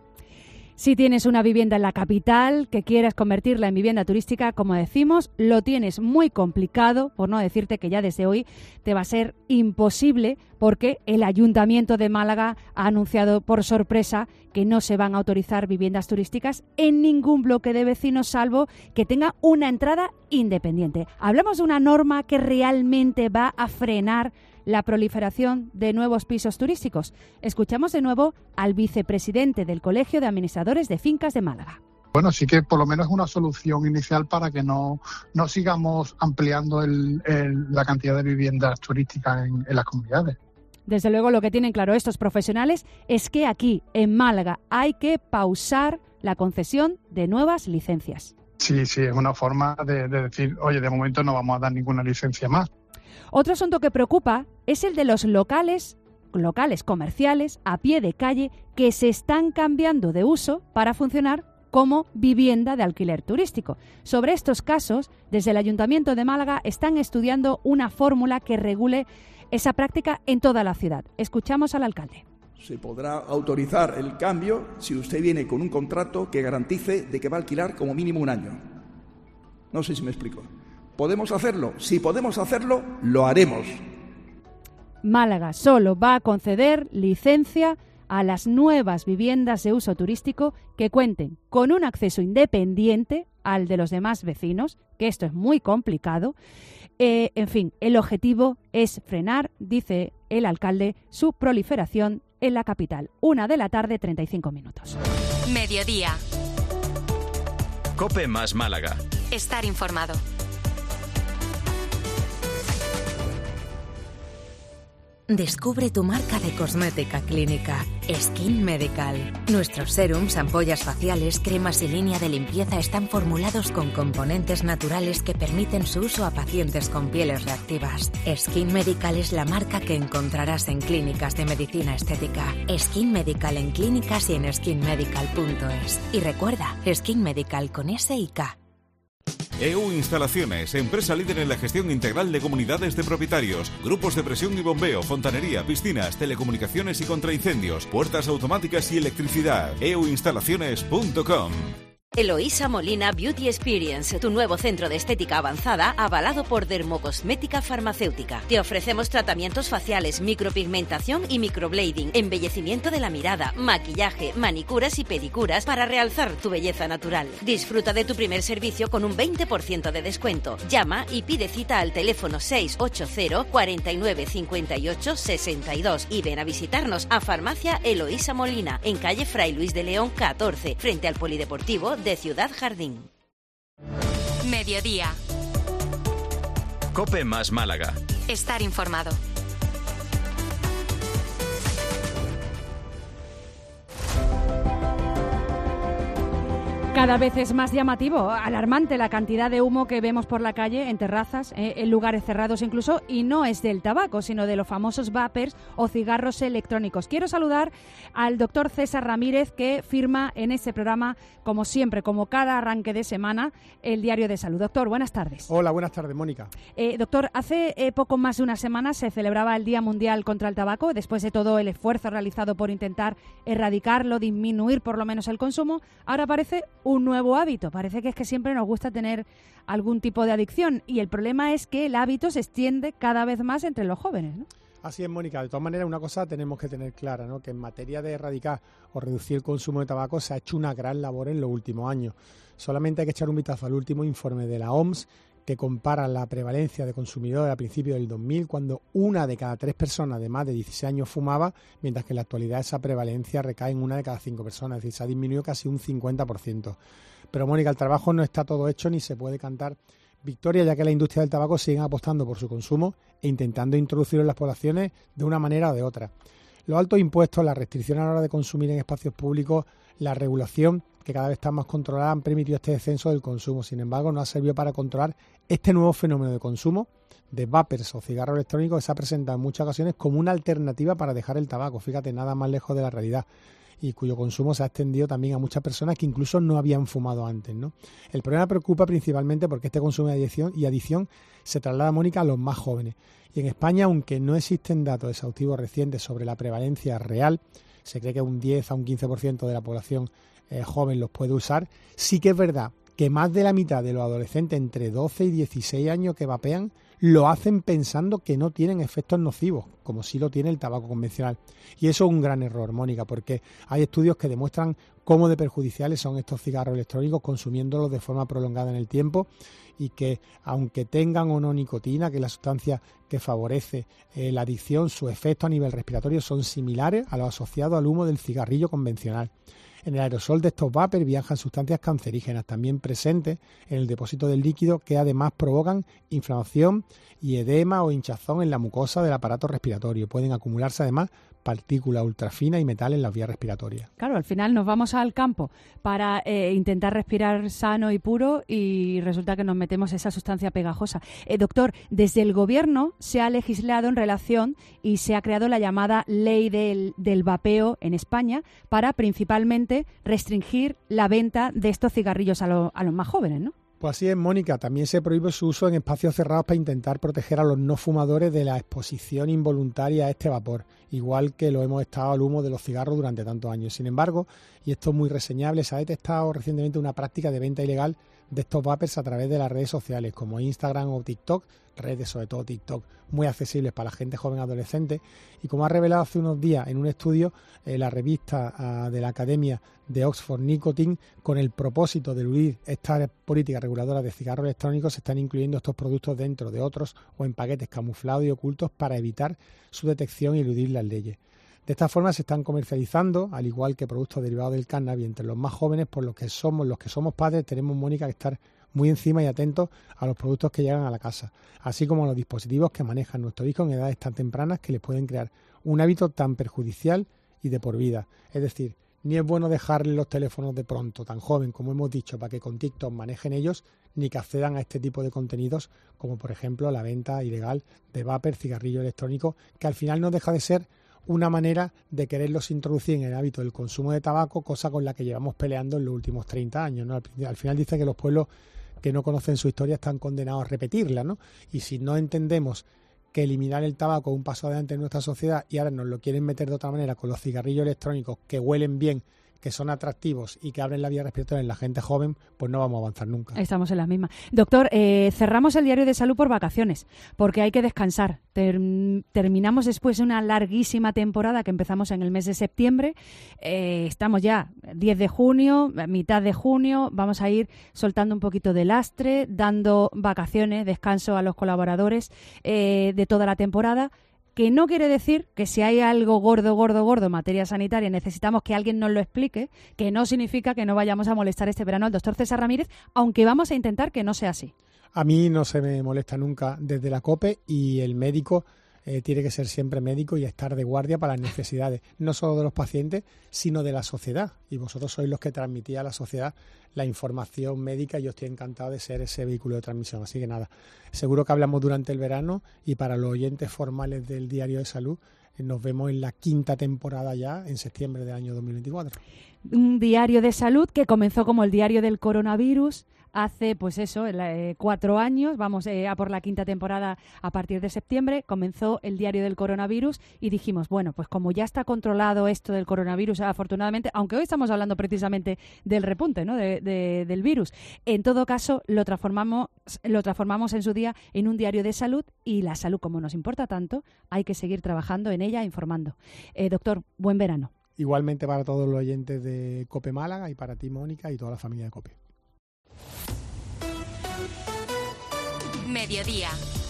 Si tienes una vivienda en la capital que quieras convertirla en vivienda turística, como decimos, lo tienes muy complicado, por no decirte que ya desde hoy te va a ser imposible, porque el Ayuntamiento de Málaga ha anunciado por sorpresa que no se van a autorizar viviendas turísticas en ningún bloque de vecinos, salvo que tenga una entrada independiente. Hablamos de una norma que realmente va a frenar la proliferación de nuevos pisos turísticos. Escuchamos de nuevo al vicepresidente del Colegio de Administradores de Fincas de Málaga. Bueno, sí que por lo menos es una solución inicial para que no sigamos ampliando la cantidad de viviendas turísticas en las comunidades. Desde luego, lo que tienen claro estos profesionales es que aquí, en Málaga, hay que pausar la concesión de nuevas licencias. Sí, es una forma de decir, oye, de momento no vamos a dar ninguna licencia más. Otro asunto que preocupa es el de los locales comerciales a pie de calle que se están cambiando de uso para funcionar como vivienda de alquiler turístico. Sobre estos casos, desde el Ayuntamiento de Málaga están estudiando una fórmula que regule esa práctica en toda la ciudad. Escuchamos al alcalde. Se podrá autorizar el cambio si usted viene con un contrato que garantice de que va a alquilar como mínimo un año. No sé si me explico. ¿Podemos hacerlo? Si podemos hacerlo, lo haremos. Málaga solo va a conceder licencia a las nuevas viviendas de uso turístico que cuenten con un acceso independiente al de los demás vecinos, que esto es muy complicado. En fin, el objetivo es frenar, dice el alcalde, su proliferación en la capital. 1:35 p.m. Mediodía. COPE más Málaga. Estar informado. Descubre tu marca de cosmética clínica, Skin Medical. Nuestros serums, ampollas faciales, cremas y línea de limpieza están formulados con componentes naturales que permiten su uso a pacientes con pieles reactivas. Skin Medical es la marca que encontrarás en clínicas de medicina estética. Skin Medical en clínicas y en skinmedical.es. Y recuerda, Skin Medical con S y K. EU Instalaciones, empresa líder en la gestión integral de comunidades de propietarios, grupos de presión y bombeo, fontanería, piscinas, telecomunicaciones y contraincendios, puertas automáticas y electricidad. euinstalaciones.com. Eloísa Molina Beauty Experience, tu nuevo centro de estética avanzada avalado por Dermocosmética Farmacéutica. Te ofrecemos tratamientos faciales, micropigmentación y microblading, embellecimiento de la mirada, maquillaje, manicuras y pedicuras para realzar tu belleza natural. Disfruta de tu primer servicio con un 20% de descuento. Llama y pide cita al teléfono 680 49 58 62 y ven a visitarnos a Farmacia Eloísa Molina, en calle Fray Luis de León 14, frente al Polideportivo de Ciudad Jardín. Mediodía. COPE más Málaga. Estar informado. Cada vez es más llamativo, alarmante la cantidad de humo que vemos por la calle, en terrazas, en lugares cerrados incluso, y no es del tabaco, sino de los famosos vapers o cigarros electrónicos. Quiero saludar al doctor César Ramírez, que firma en este programa, como siempre, como cada arranque de semana, el Diario de Salud. Doctor, buenas tardes. Hola, buenas tardes, Mónica. Doctor, hace poco más de una semana se celebraba el Día Mundial contra el Tabaco, después de todo el esfuerzo realizado por intentar erradicarlo, disminuir por lo menos el consumo. Ahora parece un nuevo hábito. Parece que es que siempre nos gusta tener algún tipo de adicción, y el problema es que el hábito se extiende cada vez más entre los jóvenes, ¿no? Así es, Mónica. De todas maneras, una cosa tenemos que tener clara, ¿no? Que en materia de erradicar o reducir el consumo de tabaco se ha hecho una gran labor en los últimos años. Solamente hay que echar un vistazo al último informe de la OMS, que compara la prevalencia de consumidores a principios del 2000, cuando 1 de cada 3 personas de más de 16 años fumaba, mientras que en la actualidad esa prevalencia recae en 1 de cada 5 personas, es decir, se ha disminuido casi un 50%. Pero, Mónica, el trabajo no está todo hecho ni se puede cantar victoria, ya que la industria del tabaco sigue apostando por su consumo e intentando introducirlo en las poblaciones de una manera o de otra. Los altos impuestos, las restricciones a la hora de consumir en espacios públicos, la regulación, que cada vez está más controlada, han permitido este descenso del consumo. Sin embargo, no ha servido para controlar este nuevo fenómeno de consumo de vapers o cigarros electrónicos, que se ha presentado en muchas ocasiones como una alternativa para dejar el tabaco. Fíjate, nada más lejos de la realidad, y cuyo consumo se ha extendido también a muchas personas que incluso no habían fumado antes, ¿no? El problema preocupa principalmente porque este consumo de adicción se traslada, Mónica, a los más jóvenes. Y en España, aunque no existen datos exhaustivos recientes sobre la prevalencia real, se cree que un 10 a un 15% de la población joven los puede usar. Sí que es verdad que más de la mitad de los adolescentes entre 12 y 16 años que vapean lo hacen pensando que no tienen efectos nocivos, como sí lo tiene el tabaco convencional. Y eso es un gran error, Mónica, porque hay estudios que demuestran cómo de perjudiciales son estos cigarros electrónicos consumiéndolos de forma prolongada en el tiempo, y que aunque tengan o no nicotina, que es la sustancia que favorece la adicción, sus efectos a nivel respiratorio son similares a los asociados al humo del cigarrillo convencional. En el aerosol de estos vapers viajan sustancias cancerígenas también presentes en el depósito del líquido, que además provocan inflamación y edema o hinchazón en la mucosa del aparato respiratorio. Pueden acumularse además partículas ultrafinas y metal en las vías respiratorias. Claro, al final nos vamos al campo para intentar respirar sano y puro, y resulta que nos metemos esa sustancia pegajosa. Doctor, desde el Gobierno se ha legislado en relación y se ha creado la llamada Ley del Vapeo en España para principalmente restringir la venta de estos cigarrillos a los más jóvenes, ¿no? Pues así es, Mónica. También se prohíbe su uso en espacios cerrados para intentar proteger a los no fumadores de la exposición involuntaria a este vapor, igual que lo hemos estado al humo de los cigarros durante tantos años. Sin embargo, y esto es muy reseñable, se ha detectado recientemente una práctica de venta ilegal de estos vapers a través de las redes sociales como Instagram o TikTok, redes sobre todo TikTok muy accesibles para la gente joven adolescente, y como ha revelado hace unos días en un estudio la revista de la Academia de Oxford Nicotine, con el propósito de eludir esta política reguladora de cigarros electrónicos, se están incluyendo estos productos dentro de otros o en paquetes camuflados y ocultos para evitar su detección y eludir las leyes. De esta forma se están comercializando, al igual que productos derivados del cannabis, entre los más jóvenes, por los que somos padres, tenemos, Mónica, que estar muy encima y atentos a los productos que llegan a la casa, así como a los dispositivos que manejan nuestros hijos en edades tan tempranas que les pueden crear un hábito tan perjudicial y de por vida. Es decir, ni es bueno dejarles los teléfonos de pronto, tan joven como hemos dicho, para que con TikTok manejen ellos, ni que accedan a este tipo de contenidos, como por ejemplo la venta ilegal de vapor, cigarrillo electrónico, que al final no deja de ser una manera de quererlos introducir en el hábito del consumo de tabaco, cosa con la que llevamos peleando en los últimos 30 años, ¿no? Al final dice que los pueblos que no conocen su historia están condenados a repetirla, ¿no? Y si no entendemos que eliminar el tabaco es un paso adelante en nuestra sociedad y ahora nos lo quieren meter de otra manera con los cigarrillos electrónicos que huelen bien, que son atractivos y que abren la vía respiratoria en la gente joven, pues no vamos a avanzar nunca. Estamos en la misma. Doctor, cerramos el diario de salud por vacaciones, porque hay que descansar. Terminamos después de una larguísima temporada que empezamos en el mes de septiembre. Estamos ya 10 de junio, mitad de junio. Vamos a ir soltando un poquito de lastre, dando vacaciones, descanso a los colaboradores de toda la temporada. Que no quiere decir que si hay algo gordo en materia sanitaria necesitamos que alguien nos lo explique, que no significa que no vayamos a molestar este verano al doctor César Ramírez, aunque vamos a intentar que no sea así. A mí no se me molesta nunca desde la COPE y el médico tiene que ser siempre médico y estar de guardia para las necesidades, no solo de los pacientes, sino de la sociedad. Y vosotros sois los que transmitís a la sociedad la información médica y yo estoy encantado de ser ese vehículo de transmisión. Así que nada, seguro que hablamos durante el verano y para los oyentes formales del Diario de Salud nos vemos en la 5ª temporada ya en septiembre del año 2024. Un diario de salud que comenzó como el diario del coronavirus hace, pues eso, 4 años, vamos a por la 5ª temporada a partir de septiembre, comenzó el diario del coronavirus y dijimos, bueno, pues como ya está controlado esto del coronavirus, afortunadamente, aunque hoy estamos hablando precisamente del repunte, ¿no?, del virus, en todo caso lo transformamos en su día en un diario de salud y la salud, como nos importa tanto, hay que seguir trabajando en ella, informando. Doctor, buen verano. Igualmente para todos los oyentes de COPE Málaga y para ti, Mónica, y toda la familia de COPE. Mediodía.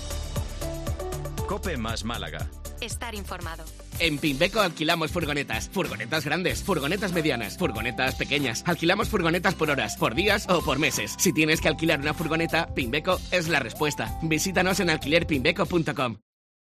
COPE más Málaga. Estar informado. En Pimbeco alquilamos furgonetas. Furgonetas grandes, furgonetas medianas, furgonetas pequeñas. Alquilamos furgonetas por horas, por días o por meses. Si tienes que alquilar una furgoneta, Pimbeco es la respuesta. Visítanos en alquilerpimbeco.com.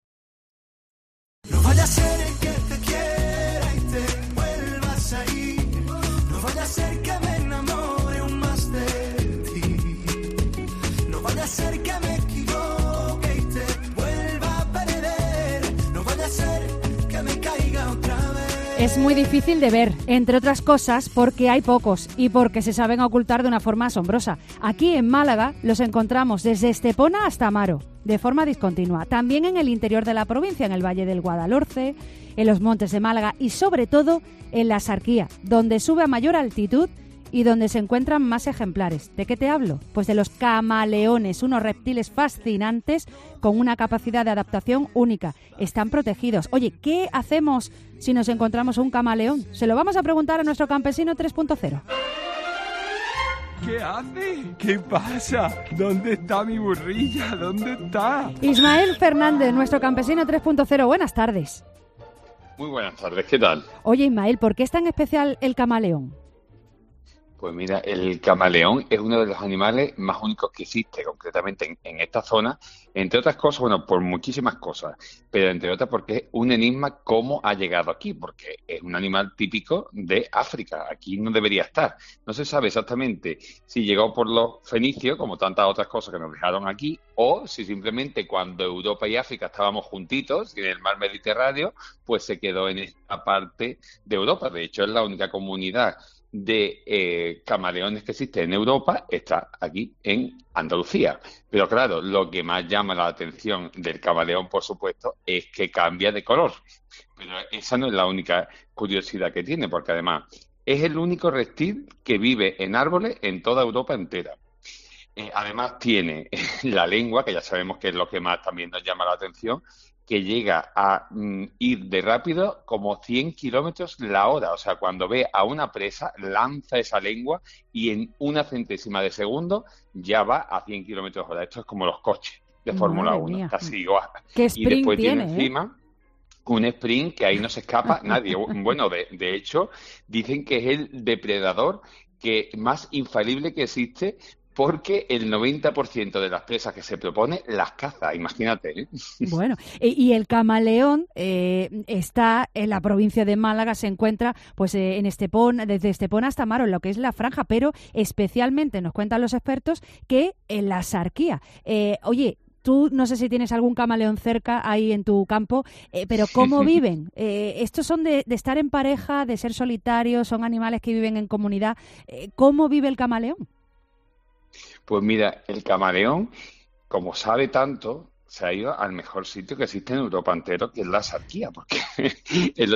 No vaya a ser que te quiera y te vuelvas a ir. No vaya a ser que me enamore aún más de ti. No vaya a ser que me equivoque y te vuelva a perder. No vaya a ser que me caiga otra vez. Es muy difícil de ver, entre otras cosas, porque hay pocos y porque se saben ocultar de una forma asombrosa. Aquí en Málaga los encontramos desde Estepona hasta Amaro, de forma discontinua. También en el interior de la provincia, en el Valle del Guadalhorce, en los montes de Málaga y sobre todo en la Sarquía, donde sube a mayor altitud y donde se encuentran más ejemplares. ¿De qué te hablo? Pues de los camaleones, unos reptiles fascinantes con una capacidad de adaptación única. Están protegidos. Oye, ¿qué hacemos si nos encontramos un camaleón? Se lo vamos a preguntar a nuestro campesino 3.0. ¿Qué hace? ¿Qué pasa? ¿Dónde está mi burrilla? ¿Dónde está? Ismael Fernández, nuestro campesino 3.0. Buenas tardes. Muy buenas tardes, ¿qué tal? Oye, Ismael, ¿por qué es tan especial el camaleón? Pues mira, el camaleón es uno de los animales más únicos que existe, concretamente en esta zona, entre otras cosas, bueno, por muchísimas cosas, pero entre otras porque es un enigma cómo ha llegado aquí, porque es un animal típico de África, aquí no debería estar. No se sabe exactamente si llegó por los fenicios, como tantas otras cosas que nos dejaron aquí, o si simplemente cuando Europa y África estábamos juntitos en el mar Mediterráneo, pues se quedó en esta parte de Europa. De hecho, es la única comunidad de camaleones que existe en Europa está aquí en Andalucía. Pero claro, lo que más llama la atención del camaleón, por supuesto, es que cambia de color. Pero esa no es la única curiosidad que tiene, porque además es el único reptil que vive en árboles en toda Europa entera. Además tiene la lengua, que ya sabemos que es lo que más también nos llama la atención, que llega a ir de rápido como 100 kilómetros la hora. O sea, cuando ve a una presa, lanza esa lengua y en una centésima de segundo ya va a 100 kilómetros hora. Esto es como los coches de Fórmula 1, casi igual. ¿Qué y después tiene tiene, encima un sprint que ahí no se escapa nadie. Bueno, de hecho, dicen que es el depredador más infalible que existe, porque el 90% de las presas que se propone las caza, imagínate, ¿eh? Bueno, y el camaleón está en la provincia de Málaga, se encuentra pues en Estepona, desde Estepona hasta Amaro, en lo que es la franja, pero especialmente nos cuentan los expertos que en la Sarquía. Oye, tú no sé si tienes algún camaleón cerca ahí en tu campo, pero ¿cómo viven? Estos son de estar en pareja, de ser solitarios, son animales que viven en comunidad. ¿Cómo vive el camaleón? Pues mira, el camaleón, como sabe tanto, se ha ido al mejor sitio que existe en Europa entero, que es la Sarquía, porque el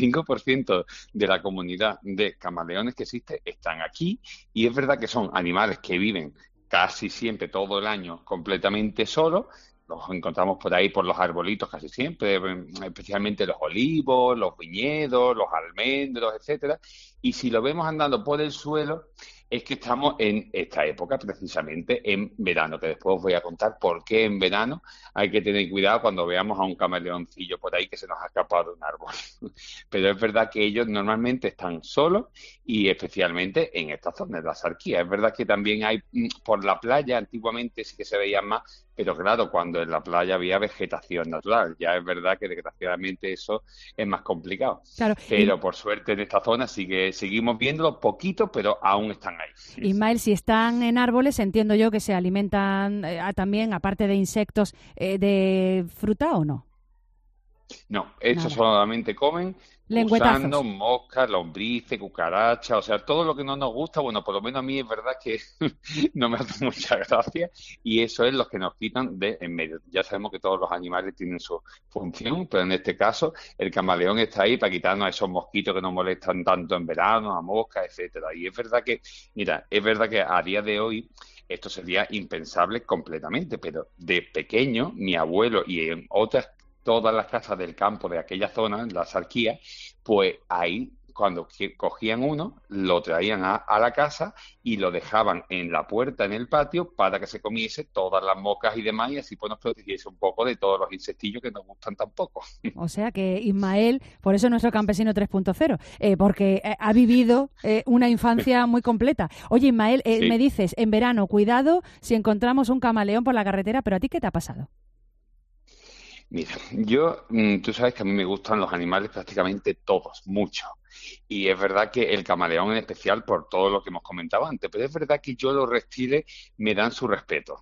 85% de la comunidad de camaleones que existe están aquí, y es verdad que son animales que viven casi siempre todo el año completamente solos. Los encontramos por ahí por los arbolitos casi siempre, especialmente los olivos, los viñedos, los almendros, etcétera. Y si lo vemos andando por el suelo, es que estamos en esta época, precisamente en verano, que después os voy a contar por qué en verano hay que tener cuidado cuando veamos a un camaleoncillo por ahí que se nos ha escapado de un árbol. Pero es verdad que ellos normalmente están solos y especialmente en esta zona, de la Sarquía. Es verdad que también hay por la playa, antiguamente sí que se veían más, pero claro, cuando en la playa había vegetación natural. Ya es verdad que desgraciadamente eso es más complicado. Claro, pero por suerte en esta zona seguimos viéndolo poquito, pero aún están ahí. Ismael, si están en árboles, entiendo yo que se alimentan también, aparte de insectos, de fruta, ¿o no? No, estos solamente comen gusanos, moscas, lombrices, cucarachas, o sea, todo lo que no nos gusta, bueno, por lo menos a mí es verdad que no me hace mucha gracia, y eso es lo que nos quitan de en medio. Ya sabemos que todos los animales tienen su función, pero en este caso el camaleón está ahí para quitarnos a esos mosquitos que nos molestan tanto en verano, a moscas, etcétera. Y es verdad que, mira, es verdad que a día de hoy esto sería impensable completamente, pero de pequeño, mi abuelo y en todas las casas del campo de aquella zona, en la Sarquía, pues ahí cuando cogían uno, lo traían a la casa y lo dejaban en la puerta, en el patio, para que se comiese todas las moscas y demás, y así pues nos protegiese un poco de todos los insectillos que nos gustan tampoco. O sea que Ismael, por eso es nuestro campesino 3.0, porque ha vivido una infancia muy completa. Oye, Ismael, sí. Me dices, en verano, cuidado si encontramos un camaleón por la carretera, pero ¿a ti qué te ha pasado? Mira, tú sabes que a mí me gustan los animales prácticamente todos, mucho. Y es verdad que el camaleón en especial por todo lo que hemos comentado antes, pero es verdad que los reptiles me dan su respeto,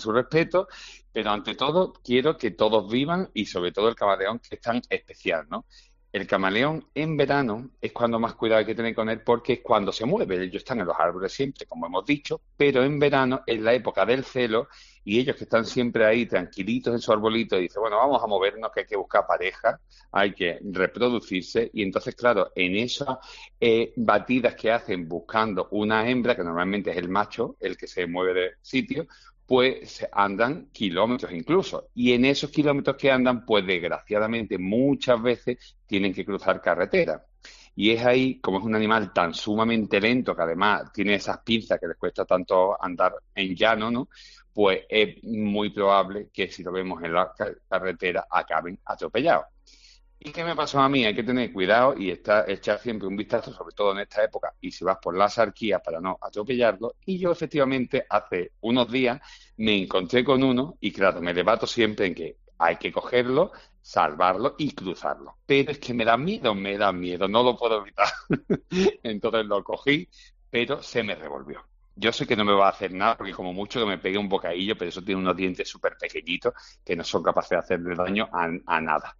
pero ante todo quiero que todos vivan y sobre todo el camaleón, que es tan especial, ¿no? El camaleón en verano es cuando más cuidado hay que tener con él, porque es cuando se mueve. Ellos están en los árboles siempre, como hemos dicho, pero en verano es la época del celo, y ellos que están siempre ahí tranquilitos en su arbolito y dicen, bueno, vamos a movernos, que hay que buscar pareja, hay que reproducirse. Y entonces, claro, en esas batidas que hacen buscando una hembra, que normalmente es el macho el que se mueve de sitio, pues andan kilómetros incluso. Y en esos kilómetros que andan, pues desgraciadamente muchas veces tienen que cruzar carretera. Y es ahí, como es un animal tan sumamente lento, que además tiene esas pinzas que les cuesta tanto andar en llano, ¿no? Pues es muy probable que si lo vemos en la carretera acaben atropellados. ¿Y qué me pasó a mí? Hay que tener cuidado y echar siempre un vistazo, sobre todo en esta época, y si vas por la Sarquía para no atropellarlo. Y yo efectivamente hace unos días me encontré con uno y claro, me debato siempre en que hay que cogerlo, salvarlo y cruzarlo. Pero es que me da miedo, no lo puedo evitar. Entonces lo cogí, pero se me revolvió. Yo sé que no me va a hacer nada, porque como mucho que me pegue un bocadillo, pero eso tiene unos dientes súper pequeñitos que no son capaces de hacerle daño a nada.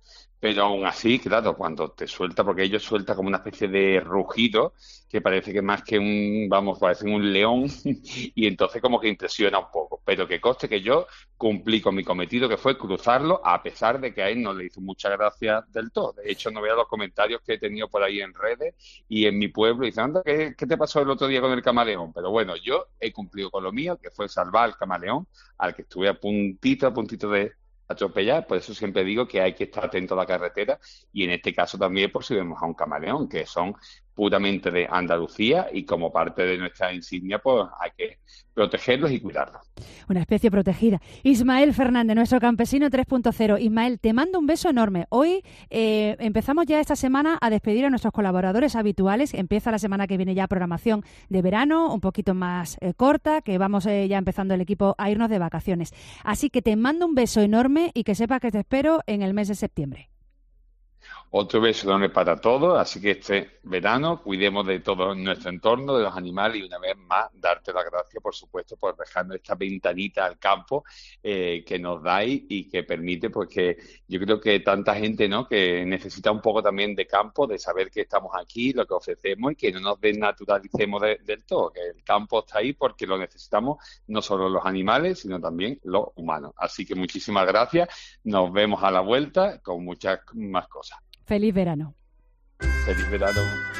Pero aún así, claro, cuando te suelta, porque ellos sueltan como una especie de rugido que parece que más que parecen un león y entonces como que impresiona un poco. Pero que conste que yo cumplí con mi cometido, que fue cruzarlo, a pesar de que a él no le hizo mucha gracia del todo. De hecho, no veas los comentarios que he tenido por ahí en redes y en mi pueblo, diciendo, anda, ¿qué te pasó el otro día con el camaleón? Pero bueno, yo he cumplido con lo mío, que fue salvar al camaleón, al que estuve a puntito de atropellar. Por eso siempre digo que hay que estar atento a la carretera, y en este caso también por si vemos a un camaleón, que son puramente de Andalucía y como parte de nuestra insignia, pues hay que protegerlos y cuidarlos. Una especie protegida. Ismael Fernández, nuestro campesino 3.0. Ismael, te mando un beso enorme. Hoy empezamos ya esta semana a despedir a nuestros colaboradores habituales. Empieza la semana que viene ya programación de verano, un poquito más corta, que vamos ya empezando el equipo a irnos de vacaciones. Así que te mando un beso enorme y que sepas que te espero en el mes de septiembre. Otro beso enorme para todos, así que este verano cuidemos de todo nuestro entorno, de los animales, y una vez más darte las gracias, por supuesto, por dejarnos esta ventanita al campo que nos dais y que permite, pues que yo creo que tanta gente, ¿no?, que necesita un poco también de campo, de saber que estamos aquí, lo que ofrecemos, y que no nos desnaturalicemos del todo, que el campo está ahí porque lo necesitamos no solo los animales, sino también los humanos. Así que muchísimas gracias, nos vemos a la vuelta con muchas más cosas. Feliz verano. Feliz verano.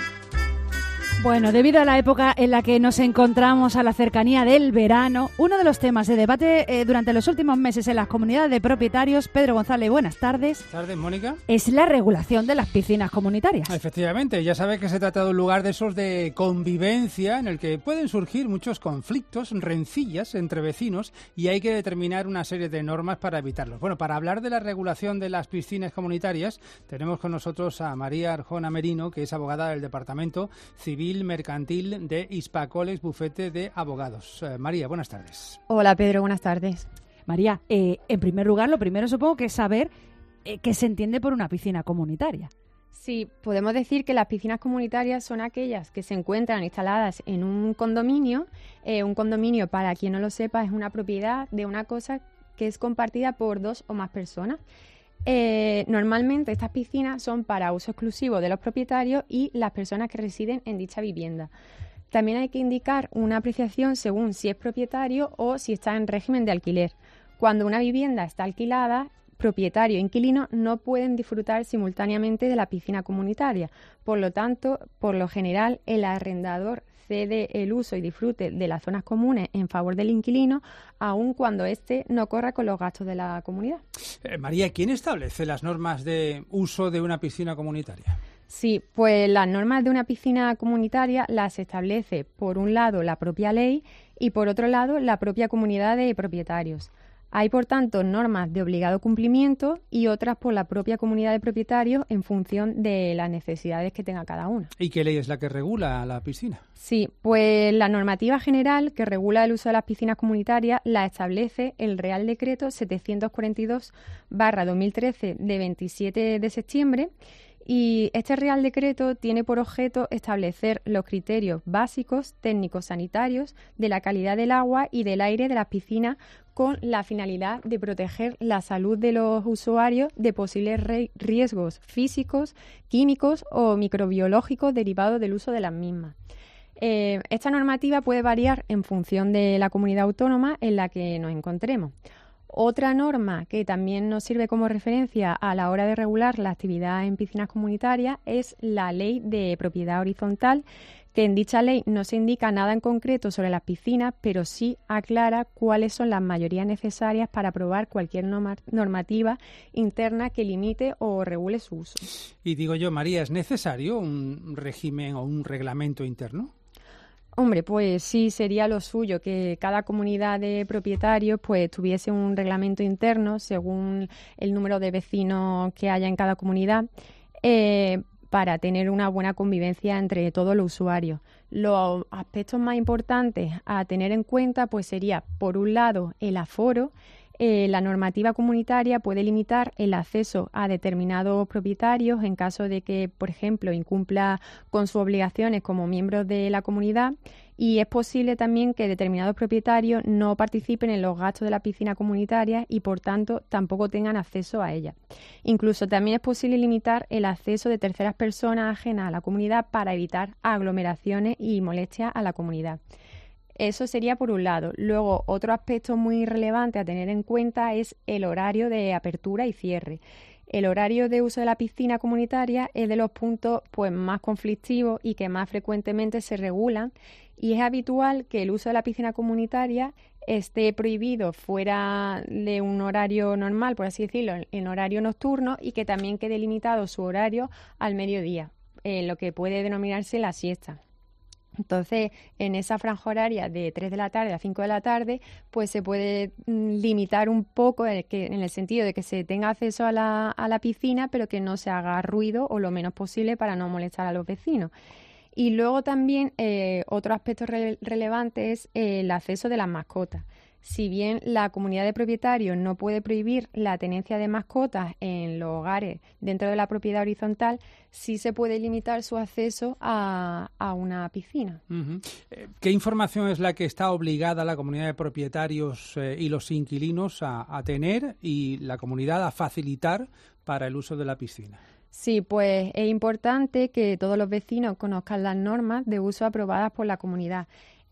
Bueno, debido a la época en la que nos encontramos, a la cercanía del verano, uno de los temas de debate durante los últimos meses en las comunidades de propietarios, Pedro González, buenas tardes. Buenas tardes, Mónica. Es la regulación de las piscinas comunitarias. Efectivamente, ya sabes que se trata de un lugar de esos de convivencia en el que pueden surgir muchos conflictos, rencillas entre vecinos, y hay que determinar una serie de normas para evitarlos. Bueno, para hablar de la regulación de las piscinas comunitarias, tenemos con nosotros a María Arjona Merino, que es abogada del Departamento Civil Mercantil de Hispacoles, bufete de abogados. María, buenas tardes. Hola, Pedro, buenas tardes. María, en primer lugar, lo primero supongo que es saber qué se entiende por una piscina comunitaria. Sí, podemos decir que las piscinas comunitarias son aquellas que se encuentran instaladas en un condominio. Un condominio, para quien no lo sepa, es una propiedad de una cosa que es compartida por 2 o más personas. Normalmente estas piscinas son para uso exclusivo de los propietarios y las personas que residen en dicha vivienda. También hay que indicar una apreciación según si es propietario o si está en régimen de alquiler. Cuando una vivienda está alquilada, propietario e inquilino no pueden disfrutar simultáneamente de la piscina comunitaria. Por lo tanto, por lo general, el arrendador cede el uso y disfrute de las zonas comunes en favor del inquilino, aun cuando éste no corra con los gastos de la comunidad. María, ¿quién establece las normas de uso de una piscina comunitaria? Sí, pues las normas de una piscina comunitaria las establece, por un lado, la propia ley y, por otro lado, la propia comunidad de propietarios. Hay, por tanto, normas de obligado cumplimiento y otras por la propia comunidad de propietarios en función de las necesidades que tenga cada una. ¿Y qué ley es la que regula la piscina? Sí, pues la normativa general que regula el uso de las piscinas comunitarias la establece el Real Decreto 742/2013 de 27 de septiembre. Y este Real Decreto tiene por objeto establecer los criterios básicos técnicos sanitarios de la calidad del agua y del aire de las piscinas, con la finalidad de proteger la salud de los usuarios de posibles riesgos físicos, químicos o microbiológicos derivados del uso de las mismas. Esta normativa puede variar en función de la comunidad autónoma en la que nos encontremos. Otra norma que también nos sirve como referencia a la hora de regular la actividad en piscinas comunitarias es la Ley de Propiedad Horizontal, que en dicha ley no se indica nada en concreto sobre las piscinas, pero sí aclara cuáles son las mayorías necesarias para aprobar cualquier normativa interna que limite o regule su uso. Y digo yo, María, ¿es necesario un régimen o un reglamento interno? Hombre, pues sí, sería lo suyo que cada comunidad de propietarios pues tuviese un reglamento interno según el número de vecinos que haya en cada comunidad, para tener una buena convivencia entre todos los usuarios. Los aspectos más importantes a tener en cuenta pues sería, por un lado, el aforo. La normativa comunitaria puede limitar el acceso a determinados propietarios en caso de que, por ejemplo, incumpla con sus obligaciones como miembros de la comunidad, y es posible también que determinados propietarios no participen en los gastos de la piscina comunitaria y, por tanto, tampoco tengan acceso a ella. Incluso también es posible limitar el acceso de terceras personas ajenas a la comunidad para evitar aglomeraciones y molestias a la comunidad. Eso sería por un lado. Luego, otro aspecto muy relevante a tener en cuenta es el horario de apertura y cierre. El horario de uso de la piscina comunitaria es de los puntos más conflictivos y que más frecuentemente se regulan, y es habitual que el uso de la piscina comunitaria esté prohibido fuera de un horario normal, por así decirlo, en horario nocturno, y que también quede limitado su horario al mediodía, lo que puede denominarse la siesta. Entonces, en esa franja horaria de 3 de la tarde a 5 de la tarde, pues se puede limitar un poco en el sentido de que se tenga acceso a la piscina, pero que no se haga ruido o lo menos posible para no molestar a los vecinos. Y luego también otro aspecto relevante es el acceso de las mascotas. Si bien la comunidad de propietarios no puede prohibir la tenencia de mascotas en los hogares dentro de la propiedad horizontal, sí se puede limitar su acceso a una piscina. Uh-huh. ¿Qué información es la que está obligada la comunidad de propietarios y los inquilinos a tener y la comunidad a facilitar para el uso de la piscina? Sí, pues es importante que todos los vecinos conozcan las normas de uso aprobadas por la comunidad.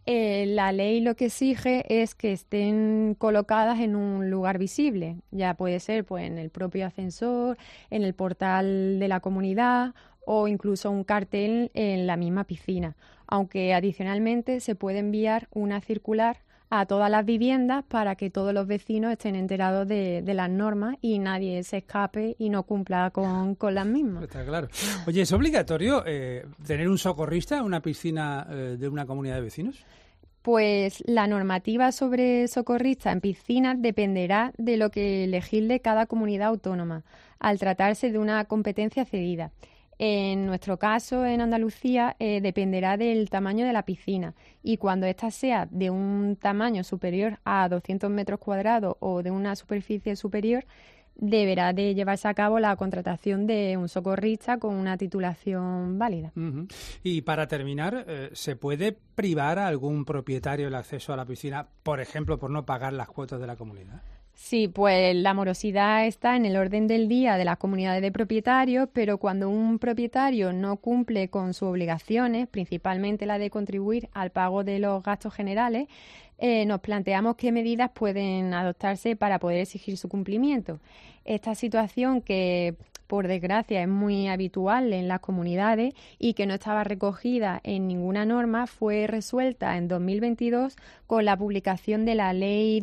La ley lo que exige es que estén colocadas en un lugar visible. Ya puede ser pues en el propio ascensor, en el portal de la comunidad o incluso un cartel en la misma piscina. Aunque adicionalmente se puede enviar una circular a todas las viviendas para que todos los vecinos estén enterados de las normas y nadie se escape y no cumpla con las mismas. Está claro. Oye, ¿es obligatorio tener un socorrista en una piscina de una comunidad de vecinos? Pues la normativa sobre socorristas en piscinas dependerá de lo que legisle cada comunidad autónoma, al tratarse de una competencia cedida. En nuestro caso, en Andalucía, dependerá del tamaño de la piscina, y cuando ésta sea de un tamaño superior a 200 metros cuadrados o de una superficie superior, deberá de llevarse a cabo la contratación de un socorrista con una titulación válida. Uh-huh. Y para terminar, ¿se puede privar a algún propietario el acceso a la piscina, por ejemplo, por no pagar las cuotas de la comunidad? Sí, pues la morosidad está en el orden del día de las comunidades de propietarios, pero cuando un propietario no cumple con sus obligaciones, principalmente la de contribuir al pago de los gastos generales, nos planteamos qué medidas pueden adoptarse para poder exigir su cumplimiento. Esta situación, que por desgracia es muy habitual en las comunidades y que no estaba recogida en ninguna norma, fue resuelta en 2022 con la publicación de la Ley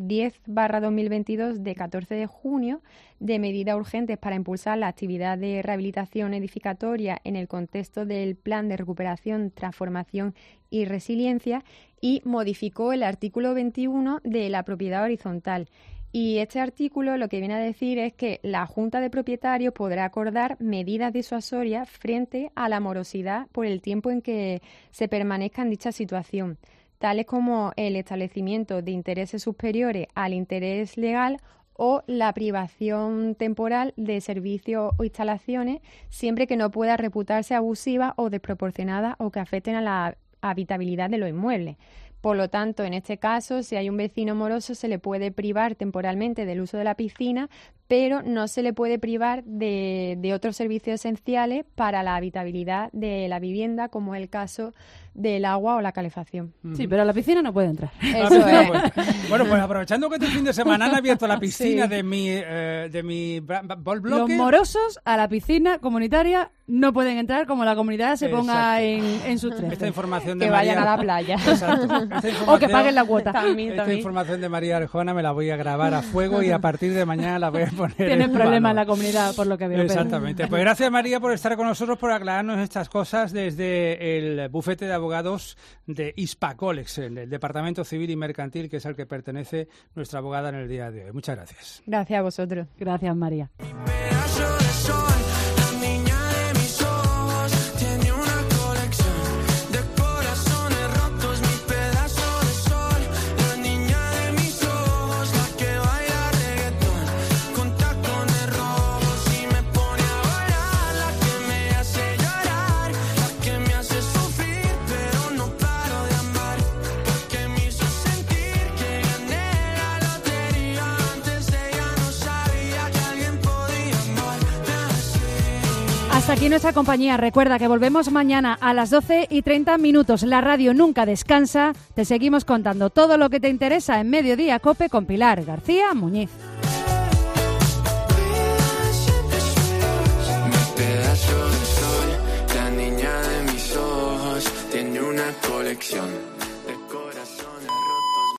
10/2022 de 14 de junio de medidas urgentes para impulsar la actividad de rehabilitación edificatoria en el contexto del Plan de Recuperación, Transformación y Resiliencia, y modificó el artículo 21 de la propiedad horizontal. Y este artículo lo que viene a decir es que la Junta de Propietarios podrá acordar medidas disuasorias frente a la morosidad por el tiempo en que se permanezca en dicha situación, tales como el establecimiento de intereses superiores al interés legal o la privación temporal de servicios o instalaciones, siempre que no pueda reputarse abusiva o desproporcionada o que afecten a la habitabilidad de los inmuebles. Por lo tanto, en este caso, si hay un vecino moroso, se le puede privar temporalmente del uso de la piscina, pero no se le puede privar de otros servicios esenciales para la habitabilidad de la vivienda, como es el caso del agua o la calefacción. Sí, pero a la piscina no puede entrar. Eso es. Bueno, pues aprovechando que este fin de semana han abierto la piscina Sí. de mi bloque. Los morosos a la piscina comunitaria no pueden entrar como la comunidad se ponga en sus tres. Esta información de Que María... vayan a la playa. Exacto. Esta O que paguen la cuota. Esta información de María Arjona me la voy a grabar a fuego y a partir de mañana la voy a poner Tienes en problemas en valor. la comunidad, por lo que veo. Exactamente. Pues gracias, María, por estar con nosotros, por aclararnos estas cosas desde el bufete de abogados de Hispacolex, en el Departamento Civil y Mercantil, que es al que pertenece nuestra abogada en el día de hoy. Muchas gracias. Gracias a vosotros. Gracias, María. Pedazo de sol, la niña de mis ojos tiene una colección de corazones rotos. Mi pedazo de sol, la niña de mis ojos, la que baila reggaetón. Hasta aquí nuestra compañía. Recuerda que volvemos mañana a las 12:30. La radio nunca descansa. Te seguimos contando todo lo que te interesa en Mediodía COPE con Pilar García Muñiz. Mi pedazo de sol, la niña de mis ojos, tiene una colección